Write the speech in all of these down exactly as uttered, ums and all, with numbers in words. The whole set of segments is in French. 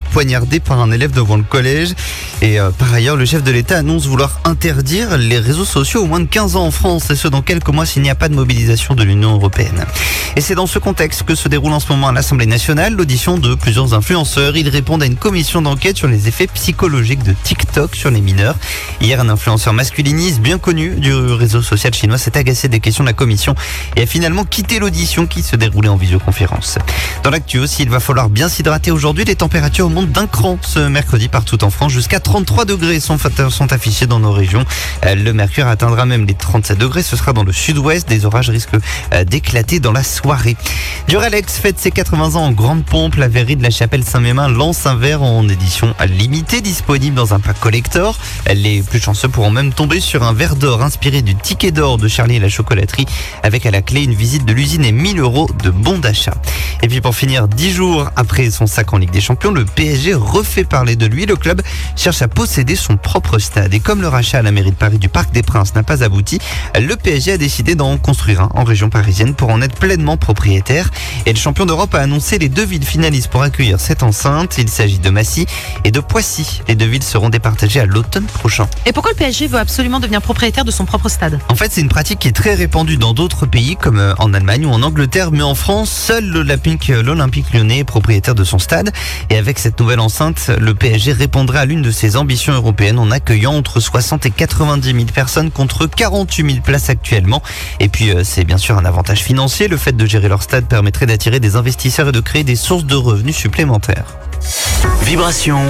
poignardé par un élève devant le collège. Et euh, par ailleurs, le chef de l'État annonce vouloir interdire les réseaux sociaux aux moins de quinze ans en France, et ce dans quelques mois s'il n'y a pas de mobilisation de l'Union européenne. Et c'est dans ce contexte que se déroule en ce moment à l'Assemblée nationale l'audition de plusieurs influenceurs. Ils répondent à une commission d'enquête sur les effets psychologiques de TikTok sur les mineurs. Hier, un influenceur masculiniste bien connu du réseau social chinois s'est agacé des questions de la commission et a finalement quitté l'audition qui se déroulait en visioconférence. Dans l'actu aussi, il va falloir bien s'hydrater aujourd'hui. Les températures montent d'un cran ce mercredi partout en France. Jusqu'à trente-trois degrés sont, sont affichés dans nos régions. Le mercure atteindra même les trente-sept degrés. Ce sera dans le sud-ouest. Des orages risquent d'éclater dans la soirée. Duralex fête ses quatre-vingts ans en grande pompe. La verrerie de la Chapelle Saint-Mémin lance un verre en édition limitée, disponible dans un pack collector. Les plus chanceux pourront même tomber sur un verre d'or inspiré du ticket d'or de Charlie et la chocolaterie, avec à la clé une visite de l'usine et mille euros de bons d'achat. Et puis pour finir, dix jours après son sac en Ligue des Champions, le P S G refait parler de lui. Le club cherche à posséder son propre stade. Et comme le rachat à la mairie de Paris du Parc des Princes n'a pas abouti, le P S G a décidé d'en construire un en région parisienne pour en être pleinement propriétaire. Et le champion d'Europe a annoncé les deux villes finalistes pour accueillir cette enceinte. Il s'agit de Massy et de Poissy. Les deux villes seront départagées à l'automne prochain. Et pourquoi le P S G veut absolument devenir propriétaire de son propre stade ? En fait, c'est une pratique qui est très répandue dans d'autres pays comme en Allemagne ou en Angleterre, mais en France, seul l'Olympique, l'Olympique Lyonnais est propriétaire de son stade. Et avec cette nouvelle enceinte, le P S G répondra à l'une de ses ambitions européennes en accueillant entre soixante et quatre-vingt-dix mille personnes contre quarante-huit mille places actuellement. Et puis, c'est bien sûr un avantage financier. Le fait de gérer leur stade permettrait d'attirer des investisseurs et de créer des sources de revenus supplémentaires. Vibration,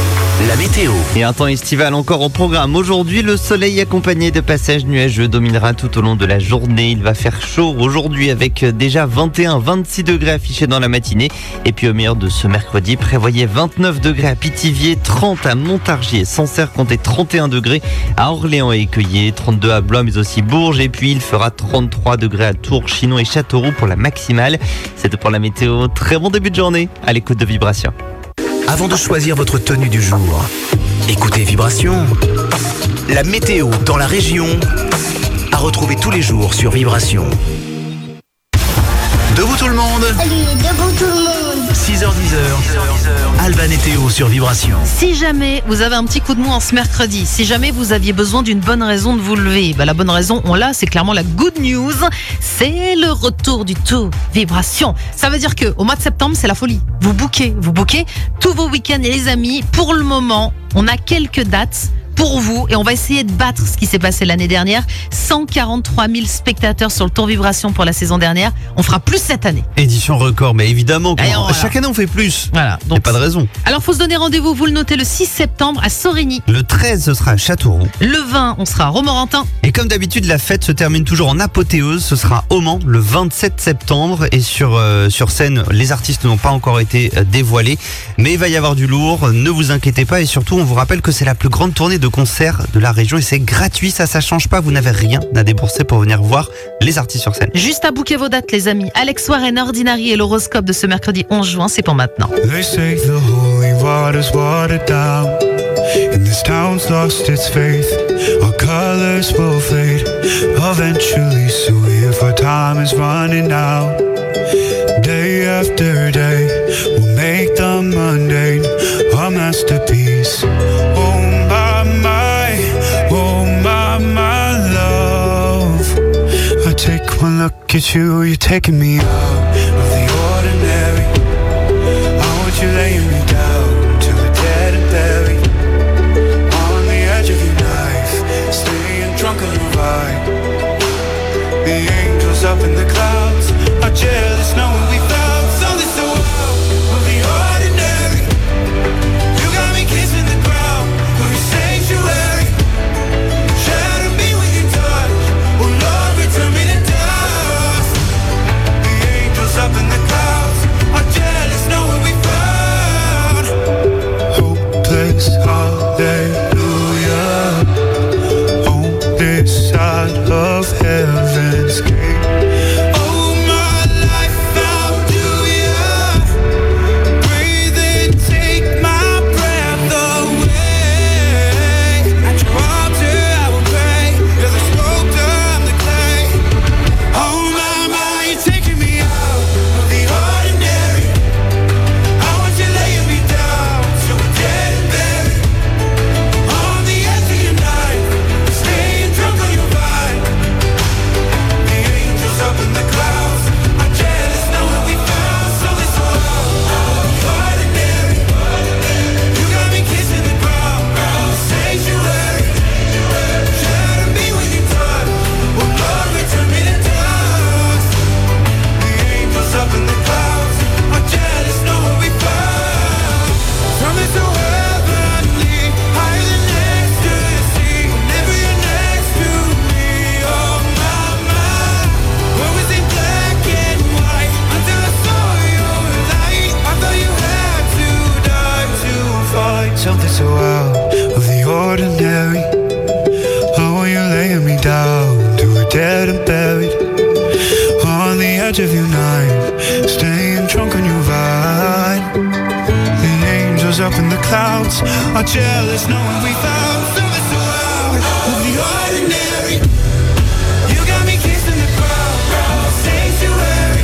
la météo. Et un temps estival encore au programme. Aujourd'hui, le soleil accompagné de passages nuageux dominera tout au long de la journée. Il va faire chaud aujourd'hui avec déjà vingt et un à vingt-six degrés affichés dans la matinée. Et puis au meilleur de ce mercredi, prévoyez vingt-neuf degrés à Pithiviers, trente à Montargis et Sancerre, comptez trente et un degrés à Orléans et Écueillé, trente-deux à Blois mais aussi Bourges. Et puis il fera trente-trois degrés à Tours, Chinon et Châteauroux pour la maximale. C'est tout pour la météo. Très bon début de journée à l'écoute de Vibration. Avant de choisir votre tenue du jour, écoutez Vibration. La météo dans la région, à retrouver tous les jours sur Vibration. Debout tout le monde. Allez, debout tout le monde. six heures dix, Alban et Théo sur Vibration. Si jamais vous avez un petit coup de mou en ce mercredi, si jamais vous aviez besoin d'une bonne raison de vous lever, bah la bonne raison, on l'a, c'est clairement la good news. C'est le retour du tout Vibration. Ça veut dire que au mois de septembre, c'est la folie. Vous bouquez, vous bouquez tous vos week-ends et les amis. Pour le moment, on a quelques dates pour vous et on va essayer de battre ce qui s'est passé l'année dernière. cent quarante-trois mille spectateurs sur le Tour Vibration pour la saison dernière. On fera plus cette année. Édition record, mais évidemment, Allez, on, chaque voilà. année on fait plus. Voilà. Donc, pas de raison. Alors faut se donner rendez-vous, vous le notez, le six septembre à Sorigny. Le treize, ce sera à Châteauroux. Le vingt, on sera à Romorantin. Et comme d'habitude, la fête se termine toujours en apothéose. Ce sera au Mans le vingt-sept septembre. Et sur, euh, sur scène, les artistes n'ont pas encore été euh, dévoilés. Mais il va y avoir du lourd, ne vous inquiétez pas. Et surtout, on vous rappelle que c'est la plus grande tournée de concerts de la région. Et c'est gratuit, ça, ça change pas. Vous n'avez rien à débourser pour venir voir les artistes sur scène. Juste à booker vos dates, les amis. Alex Warren, Ordinary et l'horoscope de ce mercredi onze juin, c'est pour maintenant. They say the holy water's watered down, and this town's lost its faith. Our colors will fade eventually, so if our time is running out, day after day, we'll make the mundane our masterpiece. Oh my, my, oh my, my love, I take one look at you, you're taking me out of the ordinary. You're laying me down to a dead and buried on the edge of your knife, staying drunk on your vibe. The angels up in the clouds are jealous knowing we found something so out of the ordinary. You got me kissing the ground of your sanctuary. Shatter me with your touch, oh Lord, return me to dust. The angels up something so out of the ordinary. Oh, you're laying me down to a dead and buried on the edge of your night, staying drunk on your vine. The angels up in the clouds are jealous knowing we found something so out of the ordinary. You got me kissing the ground, sanctuary.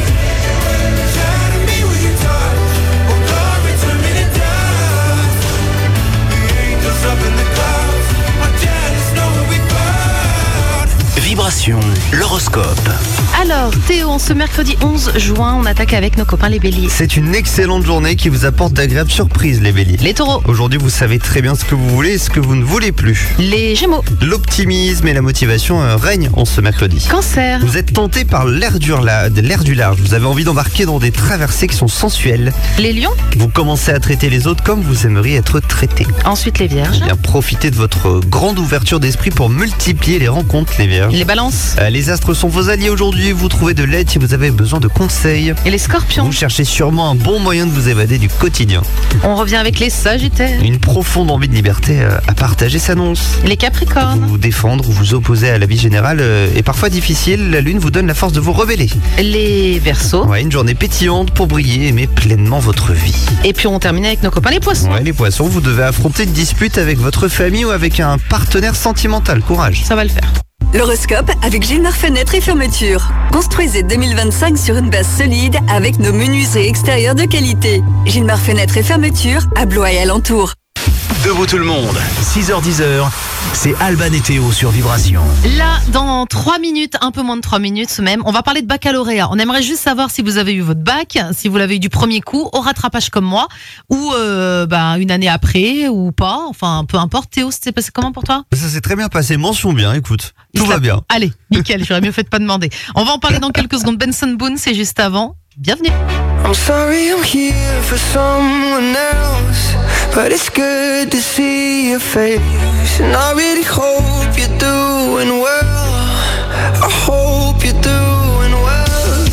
Try to be with your touch, oh glory, turn me to dust. The angels up in the clouds are jealous knowing we found. Vibration, l'horoscope. Alors, Théo, en ce mercredi onze juin, on attaque avec nos copains les béliers. C'est une excellente journée qui vous apporte d'agréables surprises, les béliers. Les taureaux. Aujourd'hui, vous savez très bien ce que vous voulez et ce que vous ne voulez plus. Les gémeaux. L'optimisme et la motivation euh, règnent en ce mercredi. Cancer. Vous êtes tenté par l'air du, la- de l'air du large. Vous avez envie d'embarquer dans des traversées qui sont sensuelles. Les lions. Vous commencez à traiter les autres comme vous aimeriez être traité. Ensuite, les vierges. Bien, profitez de votre grande ouverture d'esprit pour multiplier les rencontres, les vierges. Les balances. Euh, Les astres sont vos alliés aujourd'hui. Vous trouvez de l'aide si vous avez besoin de conseils. Et les scorpions. Vous cherchez sûrement un bon moyen de vous évader du quotidien. On revient avec les sagittaires. Une profonde envie de liberté euh, à partager s'annonce. Les capricornes. Vous défendre ou vous opposer à la vie générale euh, est parfois difficile. La lune vous donne la force de vous rebeller. Les verseaux. Ouais, une journée pétillante pour briller, aimer pleinement votre vie. Et puis on termine avec nos copains les poissons. Ouais, les poissons, vous devez affronter une dispute avec votre famille ou avec un partenaire sentimental. Courage. Ça va le faire. L'horoscope avec Gilmar Fenêtre et Fermeture. Construisez deux mille vingt-cinq sur une base solide avec nos menuiseries extérieures de qualité. Gilmar Fenêtre et Fermeture à Blois et alentours. Debout tout le monde, six heures dix, c'est Alban et Théo sur Vibration. Là, dans trois minutes, un peu moins de trois minutes même, on va parler de baccalauréat. On aimerait juste savoir si vous avez eu votre bac, si vous l'avez eu du premier coup, au rattrapage comme moi, ou euh, bah, une année après, ou pas. Enfin, peu importe. Théo, c'était passé comment pour toi? Ça s'est très bien passé. Mention bien, écoute. Il Tout se va la- bien. Allez, nickel, j'aurais mieux fait de pas demander. On va en parler dans quelques secondes. Benson Boone, c'est juste avant. Bienvenue. I'm sorry I'm here for someone else, but it's good to see your face. And I really hope you're doing well. I hope you're doing well.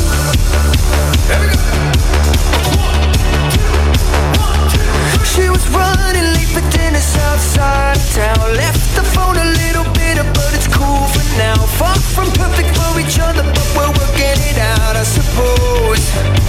She was running late for dinner outside town. Left the phone a little bitter, but it's cool for now. Far from perfect for each other, but we're working it out, I suppose.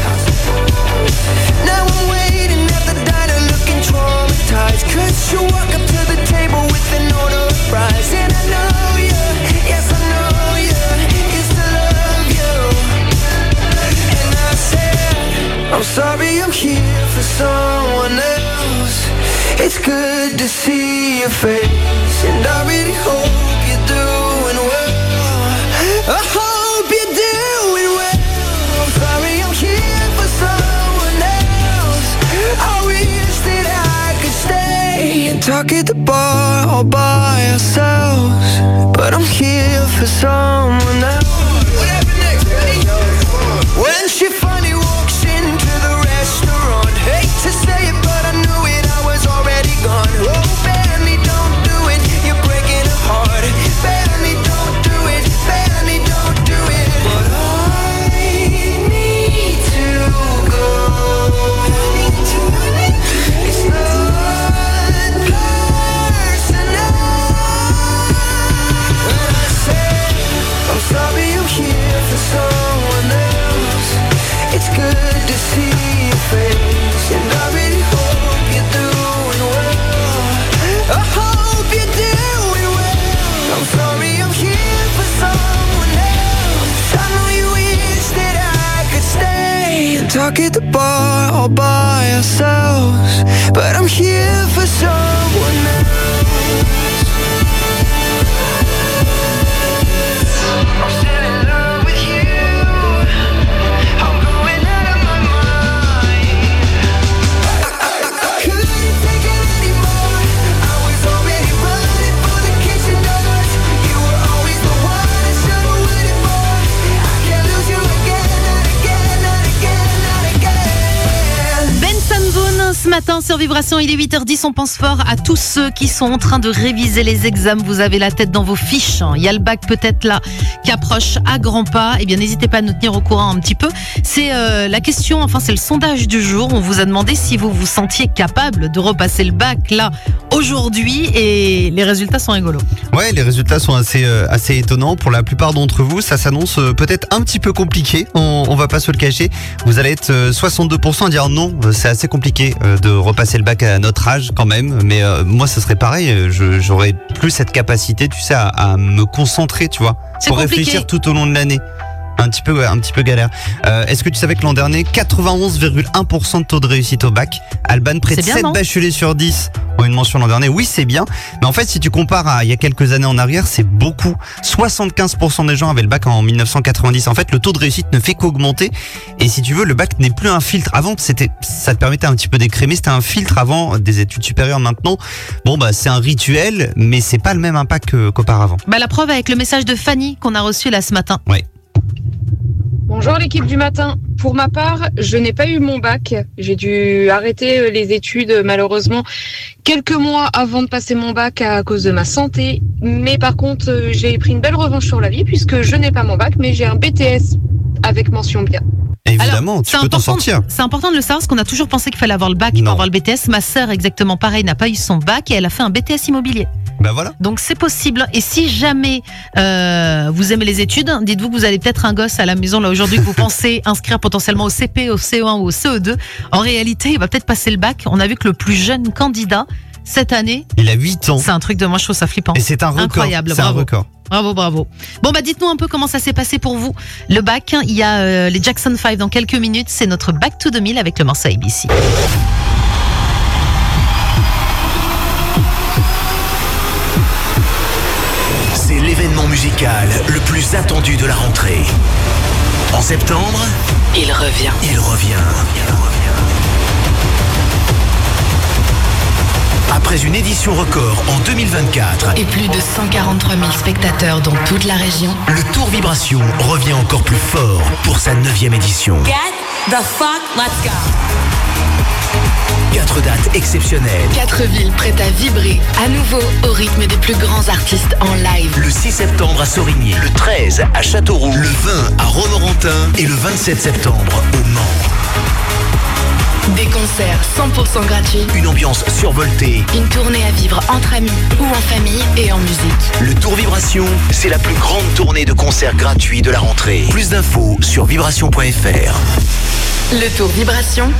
Now I'm waiting at the diner looking traumatized, 'cause you walk up to the table with an order of fries. And I know you, yes I know you, used to love you. And I said, I'm sorry I'm here for someone else. It's good to see your face, and I really hope you're doing well. I hope you're doing well. I'm sorry I'm here for someone else. I wish that I could stay and talk at the bar all by ourselves, but I'm here for someone else. When she finally walks into the restaurant, hate to say it, but I knew it, I was already gone. Oh, Benny, don't do it, you're breaking her heart. Benny, don't do it, Benny, don't do it. But I need to go. It's not personal. When I say I'm sorry I'm here for someone else, it's good to see your face, and I really hope you're doing well. I hope you're doing well. I'm sorry I'm here for someone else. I know you wish that I could stay and talk at the bar all by ourselves, but I'm here for someone else. I'm still in love with you. I'm going out of my mind. I couldn't take it anymore. I was already running for the kitchen doors. You were always the one I should have waited for. I can't lose you again, not again, not again, not again. Benson Boone, ce matin sur Vibration, il est huit heures dix, on pense fort à tous ceux qui sont en train de réviser les examens. Vous avez la tête dans vos fiches, il y a le bac peut-être là qui approche à grands pas. Eh bien n'hésitez pas à nous tenir au courant un petit peu. C'est euh, la question, enfin c'est le sondage du jour. On vous a demandé si vous vous sentiez capable de repasser le bac là aujourd'hui et les résultats sont rigolos. Ouais, les résultats sont assez euh, assez étonnants pour la plupart d'entre vous. Ça s'annonce euh, peut-être un petit peu compliqué. On, on va pas se le cacher. Vous allez être euh, soixante-deux pour cent à dire non. euh, C'est assez compliqué euh, de repasser le bac à notre âge quand même. Mais euh, moi, ce serait pareil. euh, je- J'aurais plus cette capacité, tu sais, à, à me concentrer, tu vois, C'est pour compliqué. réfléchir tout au long de l'année. Un petit peu, ouais, un petit peu galère. Euh, Est-ce que tu savais que l'an dernier, quatre-vingt-onze virgule un pour cent de taux de réussite au bac, Alban, près de C'est bien, sept non bacheliers sur dix ont une mention l'an dernier. Oui, c'est bien. Mais en fait, si tu compares à il y a quelques années en arrière, c'est beaucoup. soixante-quinze pour cent des gens avaient le bac en mille neuf cent quatre-vingt-dix. En fait, le taux de réussite ne fait qu'augmenter. Et si tu veux, le bac n'est plus un filtre. Avant, c'était, ça te permettait un petit peu d'écrémer. C'était un filtre avant des études supérieures. Maintenant, bon, bah, c'est un rituel, mais c'est pas le même impact que- qu'auparavant. Bah, la preuve avec le message de Fanny qu'on a reçu là ce matin. Ouais. Bonjour l'équipe du matin. Pour ma part, je n'ai pas eu mon bac. J'ai dû arrêter les études malheureusement quelques mois avant de passer mon bac à cause de ma santé. Mais par contre, j'ai pris une belle revanche sur la vie puisque je n'ai pas mon bac, mais j'ai un B T S avec mention bien. Évidemment, Alors, tu c'est peux t'en important- sortir. C'est important de le savoir parce qu'on a toujours pensé qu'il fallait avoir le bac Non. pour avoir le B T S. Ma sœur, exactement pareil, n'a pas eu son bac et elle a fait un B T S immobilier. Bah voilà. Donc c'est possible. Et si jamais euh, vous aimez les études, dites-vous que vous avez peut-être un gosse à la maison là aujourd'hui que vous pensez inscrire potentiellement au C P, au C E un ou au C E deux. En réalité, il va peut-être passer le bac. On a vu que le plus jeune candidat cette année, Il a huit ans. c'est un truc de moi, je trouve ça flippant. Et c'est un record. Incroyable, C'est un bravo. record. Bravo, bravo. Bon bah dites-nous un peu comment ça s'est passé pour vous. Le bac, il y a euh, les Jackson five dans quelques minutes. C'est notre Back to deux mille avec le morceau A B C. C'est l'événement musical le plus attendu de la rentrée. En septembre, Il revient. il revient. Après une édition record en deux mille vingt-quatre, Et plus de cent quarante-trois mille spectateurs dans toute la région. le Tour Vibration revient encore plus fort pour sa neuvième édition. Get the fuck, let's go. Quatre dates exceptionnelles. Quatre villes prêtes à vibrer à nouveau au rythme des plus grands artistes en live. Le six septembre à Sorigny, le treize à Châteauroux, le vingt à Romorantin et le vingt-sept septembre au Mans. Des concerts cent pour cent gratuits. Une ambiance survoltée. Une tournée à vivre entre amis ou en famille et en musique. Le Tour Vibration, c'est la plus grande tournée de concerts gratuits de la rentrée. Plus d'infos sur vibration point f r. Le Tour Vibration,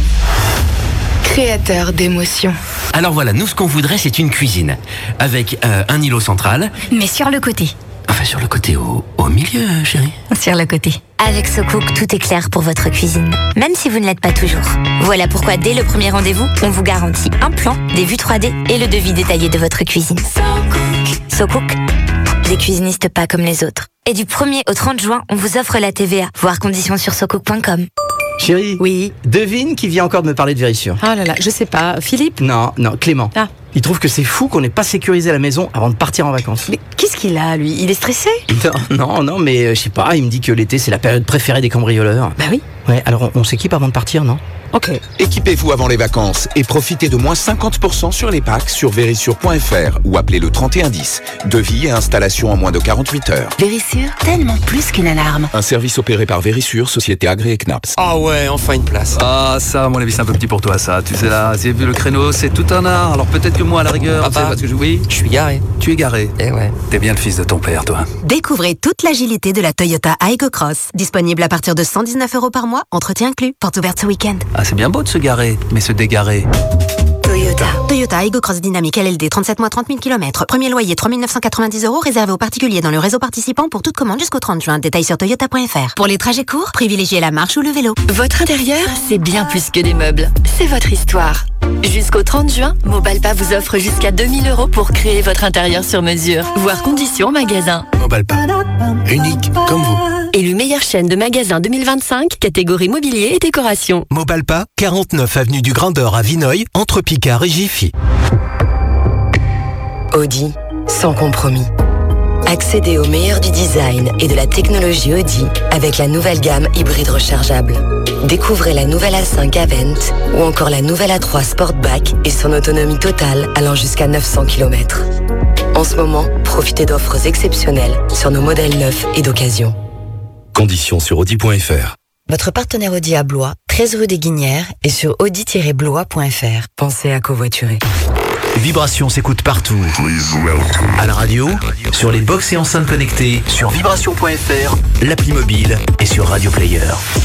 créateur d'émotions. Alors voilà, nous ce qu'on voudrait c'est une cuisine avec euh, un îlot central, Mais sur le côté. enfin sur le côté au, au milieu euh, chérie. Sur le côté. Avec SoCook, tout est clair pour votre cuisine, même si vous ne l'êtes pas toujours. Voilà pourquoi dès le premier rendez-vous, on vous garantit un plan, des vues trois D et le devis détaillé de votre cuisine. SoCook, les cuisinistes pas comme les autres. Et du premier au trente juin, on vous offre la T V A. Voir conditions sur socook point com. Chérie, Oui. devine qui vient encore de me parler de Vérissure. Oh là là, je sais pas. Philippe? Non, non, Clément. Ah. Il trouve que c'est fou qu'on n'ait pas sécurisé la maison avant de partir en vacances. Mais qu'est-ce qu'il a, lui? Il est stressé? Non, non, non, mais euh, je sais pas, il me dit que l'été c'est la période préférée des cambrioleurs. Bah oui. Ouais, alors on, on s'équipe avant de partir, non? Ok. Équipez-vous avant les vacances et profitez de moins cinquante pour cent sur les packs sur vérissure point f r ou appelez le trente et un dix. Devis et installation en moins de quarante-huit heures. Vérissure, tellement plus qu'une alarme. Un service opéré par Vérissure, société agréée C N A P S. Ah ouais, enfin une place. Ah ça, à mon avis, c'est un peu petit pour toi ça. Tu sais là, j'ai vu le créneau, c'est tout un art. Alors peut-être que moi, à la rigueur, Papa, tu sais, parce que je... oui, Je suis garé. tu es garé. Eh ouais. T'es bien le fils de ton père, toi. Découvrez toute l'agilité de la Toyota Aygo Cross. Disponible à partir de cent dix-neuf euros par mois, entretien inclus. Porte ouverte ce week-end. Ah, c'est bien beau de se garer, mais se dégarer. Toyota. Toyota Aygo Cross Dynamique L L D, trente-sept mois, trente mille kilomètres. Premier loyer, trois mille neuf cent quatre-vingt-dix euros, réservé aux particuliers dans le réseau participant pour toute commande jusqu'au trente juin. Détails sur toyota point f r. Pour les trajets courts, privilégiez la marche ou le vélo. Votre intérieur, c'est bien plus que des meubles. C'est votre histoire. Jusqu'au trente juin, Mobalpa vous offre jusqu'à deux mille euros pour créer votre intérieur sur mesure. Voir conditions en magasin. Mobalpa, unique comme vous. Élu meilleure chaîne de magasins deux mille vingt-cinq, catégorie mobilier et décoration. Mobalpa, quarante-neuf avenue du Grand d'Or à Vineuil, entre Picard et Jiffy. Audi, sans compromis. Accédez au meilleur du design et de la technologie Audi avec la nouvelle gamme hybride rechargeable. Découvrez la nouvelle A cinq Avent ou encore la nouvelle A trois Sportback et son autonomie totale allant jusqu'à neuf cents kilomètres. En ce moment, profitez d'offres exceptionnelles sur nos modèles neufs et d'occasion. Conditions sur audi point f r. Votre partenaire Audi à Blois, treize rue des Guinières et sur audi tiret blois point f r. Pensez à covoiturer. Vibration s'écoute partout. À la radio, sur les box et enceintes connectées, sur vibration point f r, l'appli mobile et sur Radio Player.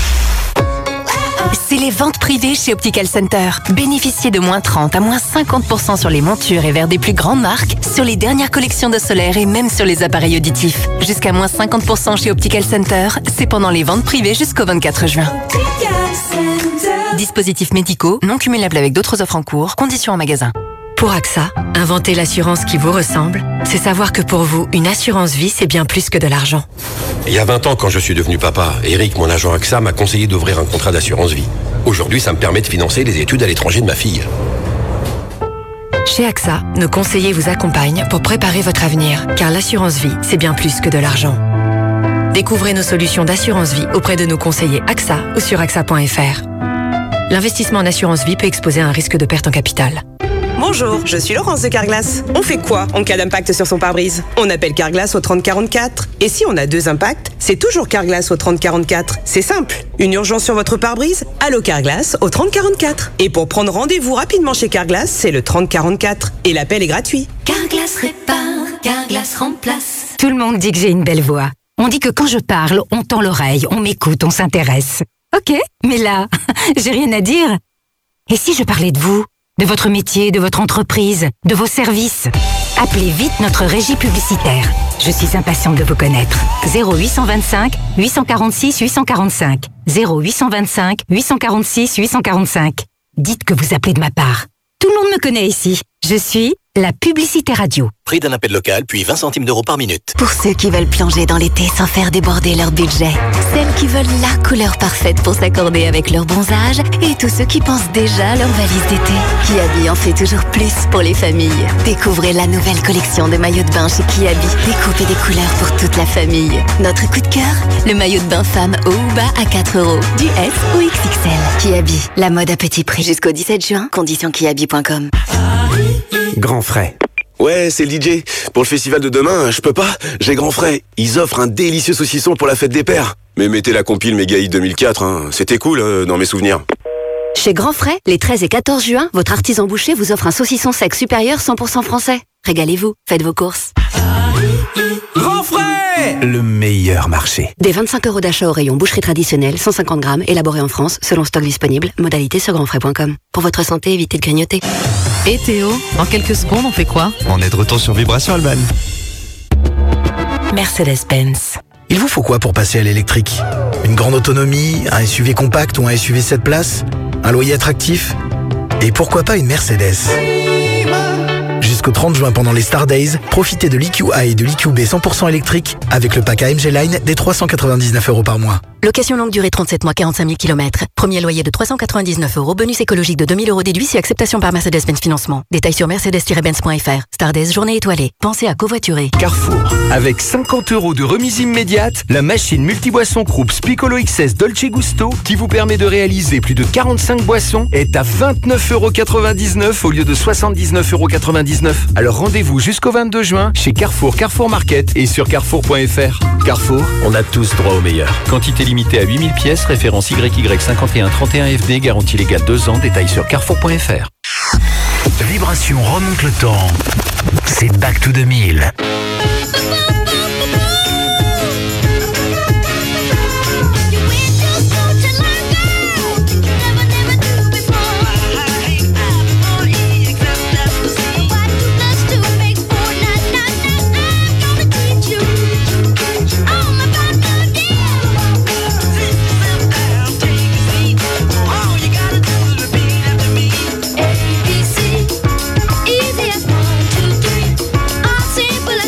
C'est les ventes privées chez Optical Center. Bénéficiez de moins trente à moins cinquante pour cent sur les montures et verres des plus grandes marques, sur les dernières collections de solaire et même sur les appareils auditifs. Jusqu'à moins cinquante pour cent chez Optical Center, c'est pendant les ventes privées jusqu'au vingt-quatre juin. Dispositifs médicaux, non cumulables avec d'autres offres en cours, conditions en magasin. Pour AXA, inventer l'assurance qui vous ressemble, c'est savoir que pour vous, une assurance vie, c'est bien plus que de l'argent. Il y a vingt ans, quand je suis devenu papa, Eric, mon agent AXA, m'a conseillé d'ouvrir un contrat d'assurance vie. Aujourd'hui, ça me permet de financer les études à l'étranger de ma fille. Chez AXA, nos conseillers vous accompagnent pour préparer votre avenir, car l'assurance vie, c'est bien plus que de l'argent. Découvrez nos solutions d'assurance vie auprès de nos conseillers AXA ou sur axa point f r. L'investissement en assurance vie peut exposer à un risque de perte en capital. Bonjour, je suis Laurence de Carglass. On fait quoi en cas d'impact sur son pare-brise? On appelle Carglass au trente quarante-quatre. Et si on a deux impacts, c'est toujours Carglass au trente quarante-quatre. C'est simple. Une urgence sur votre pare-brise? Allô Carglass au trente quarante-quatre. Et pour prendre rendez-vous rapidement chez Carglass, c'est le trente quarante-quatre. Et l'appel est gratuit. Carglass répare, Carglass remplace. Tout le monde dit que j'ai une belle voix. On dit que quand je parle, on tend l'oreille, on m'écoute, on s'intéresse. Ok, mais là, j'ai rien à dire. Et si je parlais de vous? De votre métier, de votre entreprise, de vos services. Appelez vite notre régie publicitaire. Je suis impatiente de vous connaître. zéro huit cent vingt-cinq huit cent quarante-six huit cent quarante-cinq. zéro huit cent vingt-cinq huit cent quarante-six huit cent quarante-cinq. Dites que vous appelez de ma part. Tout le monde me connaît ici. Je suis la publicité radio. Prix d'un appel local, puis vingt centimes d'euros par minute. Pour ceux qui veulent plonger dans l'été sans faire déborder leur budget. Celles qui veulent la couleur parfaite pour s'accorder avec leur bronzage. Et tous ceux qui pensent déjà à leur valise d'été. Kiabi en fait toujours plus pour les familles. Découvrez la nouvelle collection de maillots de bain chez Kiabi. Découpez des couleurs pour toute la famille. Notre coup de cœur, le maillot de bain femme haut ou bas à quatre euros. Du S ou X X L. Kiabi, la mode à petit prix. Jusqu'au dix-sept juin, conditions kiabi point com. Grand frais. Ouais, c'est le D J. Pour le festival de demain, je peux pas, j'ai grand frais. Ils offrent un délicieux saucisson pour la fête des pères. Mais mettez la compile Méga Hit deux mille quatre, hein. C'était cool euh, dans mes souvenirs. Chez Grand Frais, les treize et quatorze juin, votre artisan boucher vous offre un saucisson sec supérieur cent pour cent français. Régalez-vous, faites vos courses. Grand Frais, le meilleur marché. Des vingt-cinq euros d'achat au rayon boucherie traditionnelle, cent cinquante grammes, élaboré en France, selon stock disponible, modalité sur grand frais point com. Pour votre santé, évitez de grignoter. Et Théo, dans quelques secondes, on fait quoi? On est de retour sur Vibration Alban. Mercedes-Benz. Il vous faut quoi pour passer à l'électrique? Une grande autonomie, un S U V compact ou un S U V sept places? Un loyer attractif? Et pourquoi pas une Mercedes? Jusqu'au trente juin pendant les Star Days, profitez de l'E Q A et de l'E Q B cent pour cent électrique avec le pack A M G Line des trois cent quatre-vingt-dix-neuf euros par mois. Location longue durée trente-sept mois, quarante-cinq mille kilomètres. Premier loyer de trois cent quatre-vingt-dix-neuf euros. Bonus écologique de deux mille euros déduit si acceptation par Mercedes-Benz Financement. Détails sur mercedes tiret benz point f r. Star Days, journée étoilée. Pensez à covoiturer. Carrefour. Avec cinquante euros de remise immédiate, la machine multiboisson Krups Piccolo X S Dolce Gusto, qui vous permet de réaliser plus de quarante-cinq boissons, est à vingt-neuf euros quatre-vingt-dix-neuf au lieu de soixante-dix-neuf euros quatre-vingt-dix-neuf. Alors rendez-vous jusqu'au vingt-deux juin chez Carrefour, Carrefour Market et sur carrefour point f r. Carrefour, on a tous droit au meilleur. Quantité limitée à huit mille pièces, référence Y Y cinquante et un trente et un F D, garantie légale deux ans, détails sur carrefour point f r. Vibration remonte le temps. C'est Back to deux mille. Easy as one, two, three. All simple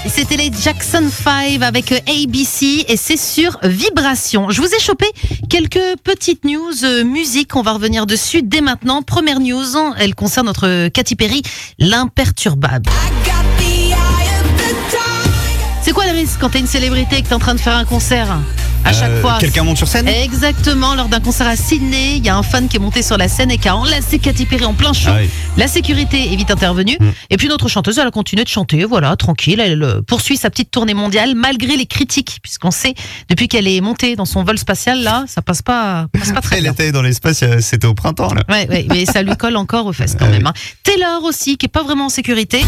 C'était les Jackson five avec A B C et c'est sur Vibration. Je vous ai chopé quelques petites news euh, musique. On va revenir dessus dès maintenant. Première news, elle concerne notre Katy Perry, l'imperturbable. C'est quoi le risque quand t'es une célébrité et que t'es en train de faire un concert ? À chaque Euh, fois. quelqu'un monte sur scène ? Exactement. Lors d'un concert à Sydney, il y a un fan qui est monté sur la scène et qui a enlacé Katy Perry en plein show. Ah oui. La sécurité est vite intervenue. Mm. Et puis notre chanteuse, elle a continué de chanter, voilà, tranquille. Elle euh, poursuit sa petite tournée mondiale malgré les critiques, puisqu'on sait, depuis qu'elle est montée dans son vol spatial, là, ça passe pas, passe pas très Elle bien. était dans l'espace, euh, c'était au printemps, là. Ouais, ouais, mais ça lui colle encore aux fesses quand Ah même. oui. Hein. Taylor aussi, qui est pas vraiment en sécurité.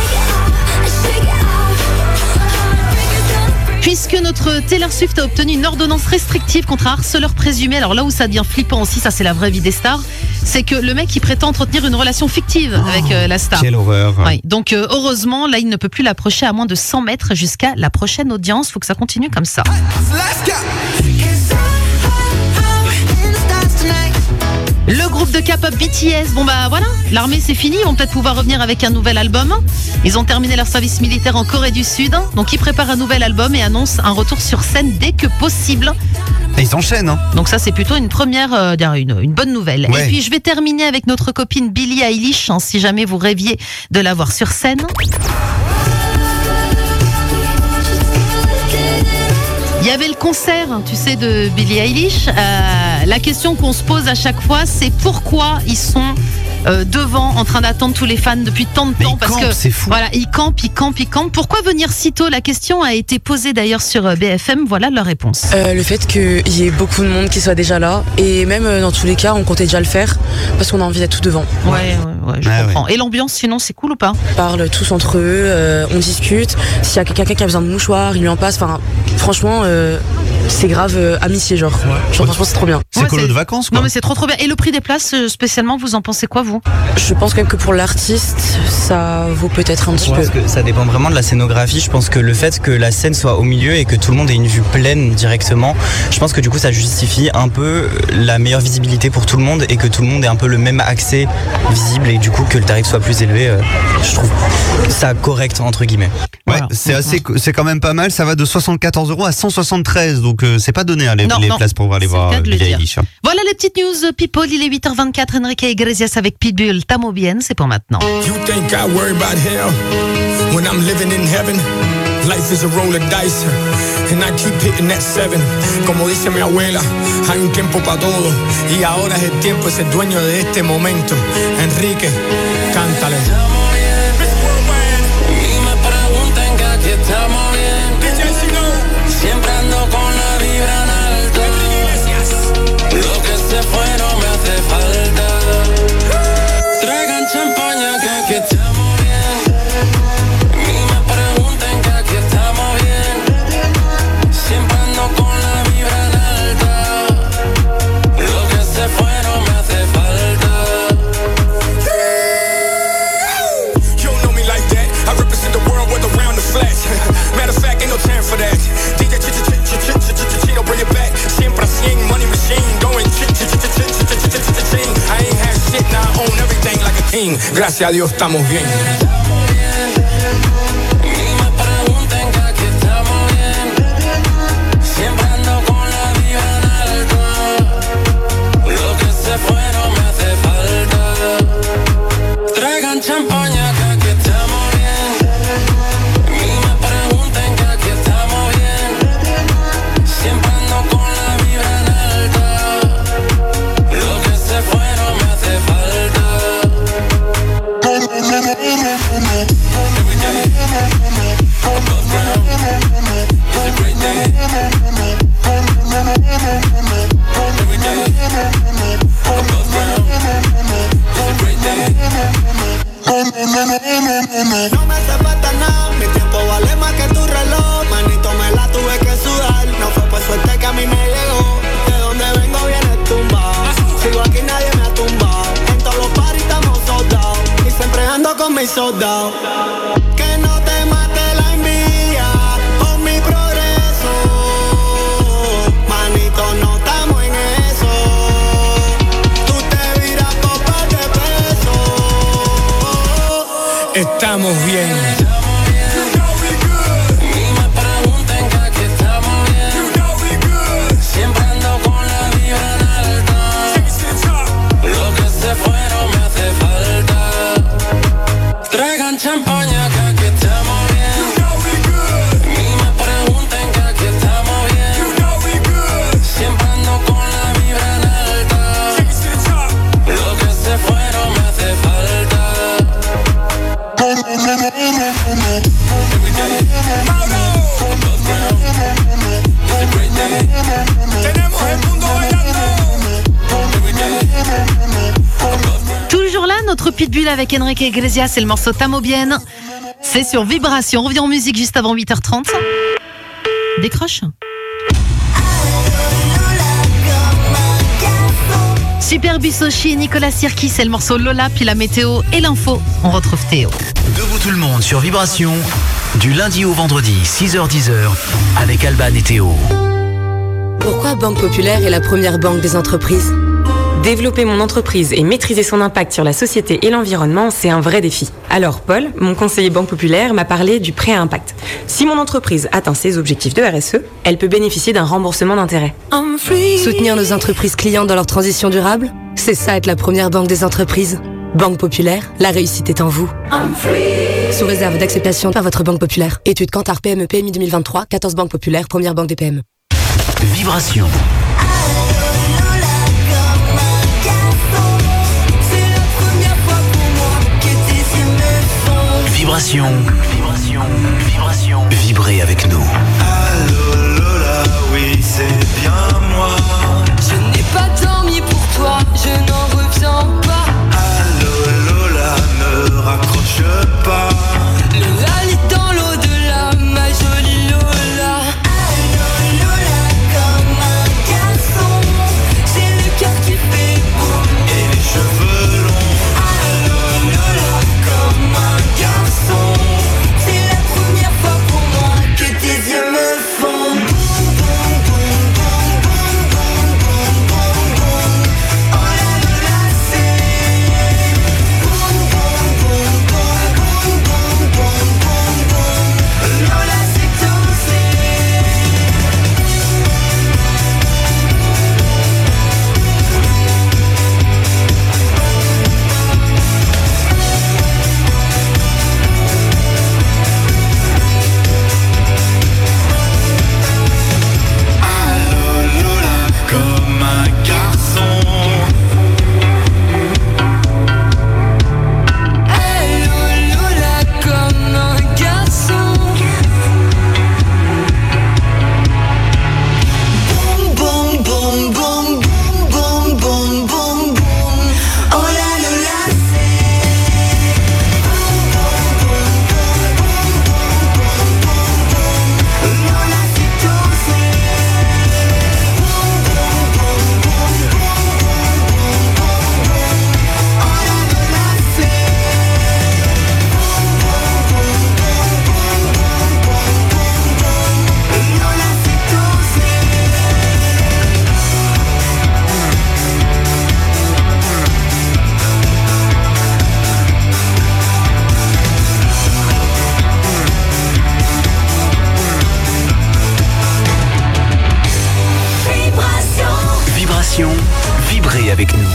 Puisque notre Taylor Swift a obtenu une ordonnance restrictive contre un harceleur présumé. Alors là où ça devient flippant aussi, ça c'est la vraie vie des stars, c'est que le mec il prétend entretenir une relation fictive avec euh, la star. Quelle horreur. Ouais, donc euh, heureusement, là il ne peut plus l'approcher à moins de cent mètres jusqu'à la prochaine audience. Faut que ça continue comme ça. Le groupe de K-pop B T S, bon bah voilà, l'armée c'est fini, ils vont peut-être pouvoir revenir avec un nouvel album. Ils ont terminé leur service militaire en Corée du Sud, donc ils préparent un nouvel album et annoncent un retour sur scène dès que possible. Et ils enchaînent, hein. Donc ça c'est plutôt une première, euh, une, une bonne nouvelle. Ouais. Et puis je vais terminer avec notre copine Billie Eilish, hein, si jamais vous rêviez de la voir sur scène. Il y avait le concert, tu sais, de Billie Eilish. Euh, la question qu'on se pose à chaque fois, c'est pourquoi ils sont euh, devant, en train d'attendre tous les fans depuis tant de temps. ils Parce campent, que c'est fou. voilà, ils campent, ils campent, ils campent. Pourquoi venir si tôt ? La question a été posée d'ailleurs sur B F M. Voilà leur réponse. Euh, le fait qu'il y ait beaucoup de monde qui soit déjà là, et même euh, dans tous les cas, on comptait déjà le faire parce qu'on a envie d'être tout devant. Ouais, ouais, ouais, je Ah comprends. Et l'ambiance, sinon, c'est cool ou pas ? On parle tous entre eux, euh, on discute. S'il y a quelqu'un qui a besoin de mouchoirs, il lui en passe. Enfin, franchement, euh, c'est grave euh, amitié, genre. Genre, franchement, c'est trop bien. C'est Ouais, colo c'est- de vacances, quoi. Non mais c'est trop trop bien. Et le prix des places, euh, spécialement, vous en pensez quoi, vous ? Je pense quand même que pour l'artiste, ça vaut peut-être un petit Je peu. pense que ça dépend vraiment de la scénographie. Je pense que le fait que la scène soit au milieu et que tout le monde ait une vue pleine directement, je pense que du coup ça justifie un peu la meilleure visibilité pour tout le monde et que tout le monde ait un peu le même accès visible et du coup que le tarif soit plus élevé. euh, Je trouve ça correct entre guillemets. Ouais, c'est assez, c'est quand même pas mal. Ça va de soixante-quatorze euros à cent soixante-treize, donc euh, c'est pas donné hein, les, Non, les non. places pour aller C'est voir le cas de le Billie dire. Eilish. Voilà les petites news people, il est huit heures vingt-quatre, Enrique Iglesias avec Pitbull, Tamo Bien, c'est pour maintenant. You think I worry about hell when I'm living in heaven? Life is a roll of dice and I keep hitting that seven. Como dice mi abuela, hay un tiempo para todo y ahora es el tiempo, es el dueño de este momento. Enrique, cántale. Y me preguntan que aquí estamos bien. Siempre ando con la vibra en alto. Lo que se fue no me hace falta. Traigan champaña que aquí estamos bien. Y me preguntan que aquí estamos bien. Siempre ando con la vibra en alta. Lo que se fue no me hace falta. You don't know me like that. I represent the world with around the flat. Matter of fact, ain't no time for that. D J ch ch ch ch ch ch ch Chino, bring it back. Siempre así, money machine, going ch ch ch ch ch ch ch ch ch ching. I ain't had shit, now I own everything like a king. Gracias a Dios estamos bien. Y me preguntan que aquí estamos bien. Siempre ando con la vibra en alto. Lo que se fue no me hace falta. Traigan champaña que aquí estamos bien. Y me preguntan que aquí estamos bien. Siempre ando con la vibra en alto. Lo que se fue no me hace falta. No me hace falta nada, mi tiempo vale más que tu reloj. Manito, me la tuve que sudar. No fue por suerte que a mí me llegó. De donde vengo viene tumbado. Sigo aquí, nadie me ha tumbado. En todos los paris estamos soldados. Y siempre ando con mis soldados. Que no te mate la envidia por mi progreso. Manito, no estamos en eso. Tú te viras por par de pesos. Estamos bien. Populaire avec Enrique Iglesias, c'est le morceau Tamo Bien. C'est sur Vibration. On revient en musique juste avant huit heures trente. Décroche. Super Bissochi, Nicolas Sirki, c'est le morceau Lola, puis la météo et l'info. On retrouve Théo. Debout tout le monde sur Vibration, du lundi au vendredi, six heures dix heures, avec Alban et Théo. Pourquoi Banque Populaire est la première banque des entreprises ? Développer mon entreprise et maîtriser son impact sur la société et l'environnement, c'est un vrai défi. Alors Paul, mon conseiller Banque Populaire, m'a parlé du prêt à impact. Si mon entreprise atteint ses objectifs de R S E, elle peut bénéficier d'un remboursement d'intérêt. Soutenir nos entreprises clientes dans leur transition durable, c'est ça être la première banque des entreprises. Banque Populaire, la réussite est en vous. Sous réserve d'acceptation par votre Banque Populaire. Étude Kantar P M E P M I deux mille vingt-trois, quatorze Banque Populaire, première banque des P M E. Vibration. Vibration, vibration, vibration. Vibrez avec nous. Allô Lola, oui c'est bien moi. Je n'ai pas dormi pour toi, je n'en reviens pas. Allô Lola, ne raccroche pas. Lola lit dans l'au-delà, ma jolie Lola. Allô Lola, comme un garçon. J'ai le cœur qui fait boum et les cheveux longs. Allô Lola, comme un garçon. C'est la première fois pour moi que tes yeux me font boum boum boum boum boum boum boum boum boum. Oh la Lola c'est boum boum boum boum boum boum boum boum boum. Lola c'est dansé. Allô Lola, comme un garçon. Allô Lola, comme un garçon. Boum boum boum boum boum boum boum boum boum. Oh la Lola c'est boum boum boum boum boum boum boum boum. Lola c'est dansé. Boum boum boum boum boum boum boum boum boum. Oh la Lola c'est boum boum boum boum boum boum boum boum. Lola c'est dansé. Vibration, vibrez avec nous.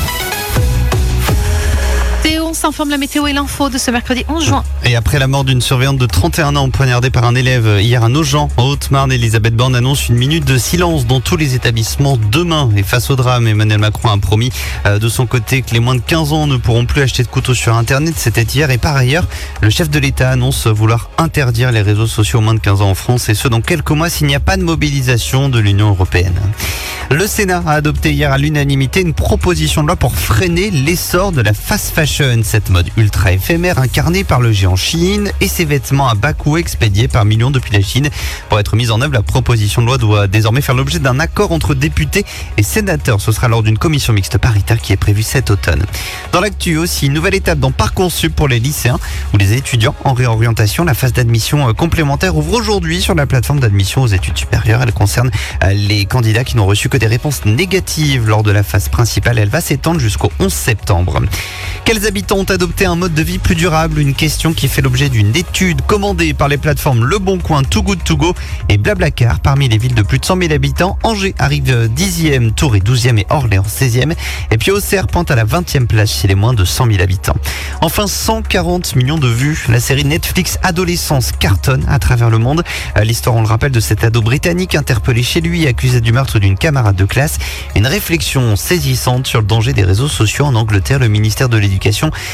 Théo, on s'informe la météo et l'info de ce mercredi onze juin. Et après la mort d'une surveillante de trente et un ans poignardée par un élève hier à Nogent, en Haute-Marne, Elisabeth Borne annonce une minute de silence dans tous les établissements demain. Et face au drame, Emmanuel Macron a promis euh, de son côté que les moins de quinze ans ne pourront plus acheter de couteaux sur Internet. C'était hier. Et par ailleurs, le chef de l'État annonce vouloir interdire les réseaux sociaux aux moins de quinze ans en France, et ce dans quelques mois s'il n'y a pas de mobilisation de l'Union européenne. Le Sénat a adopté hier à l'unanimité une proposition de loi pour freiner l'essor de la fast fashion, cette mode ultra éphémère incarnée par le géant Shein et ses vêtements à bas coût expédiés par millions depuis la Chine. Pour être mise en œuvre, la proposition de loi doit désormais faire l'objet d'un accord entre députés et sénateurs. Ce sera lors d'une commission mixte paritaire qui est prévue cet automne. Dans l'actu aussi, une nouvelle étape dans Parcoursup pour les lycéens ou les étudiants en réorientation. La phase d'admission complémentaire ouvre aujourd'hui sur la plateforme d'admission aux études supérieures. Elle concerne les candidats qui n'ont reçu que des réponses négatives lors de la phase principale. Elle va s'étendre jusqu'au onze septembre. Quels habitants ont adopté un mode de vie plus durable? Une question qui fait l'objet d'une étude commandée par les plateformes Le Bon Coin, Too Good To Go et Blablacar. Parmi les villes de plus de cent mille habitants, Angers arrive dixième, Tours est douzième et Orléans seizième. Et puis Auxerre pointe à la vingtième place chez les moins de cent mille habitants. Enfin, cent quarante millions de vues. La série Netflix Adolescence cartonne à travers le monde. L'histoire, on le rappelle, de cet ado britannique interpellé chez lui et accusé du meurtre d'une camarade de classe. Une réflexion saisissante sur le danger des réseaux sociaux en Angleterre. Le ministère de l'Éducation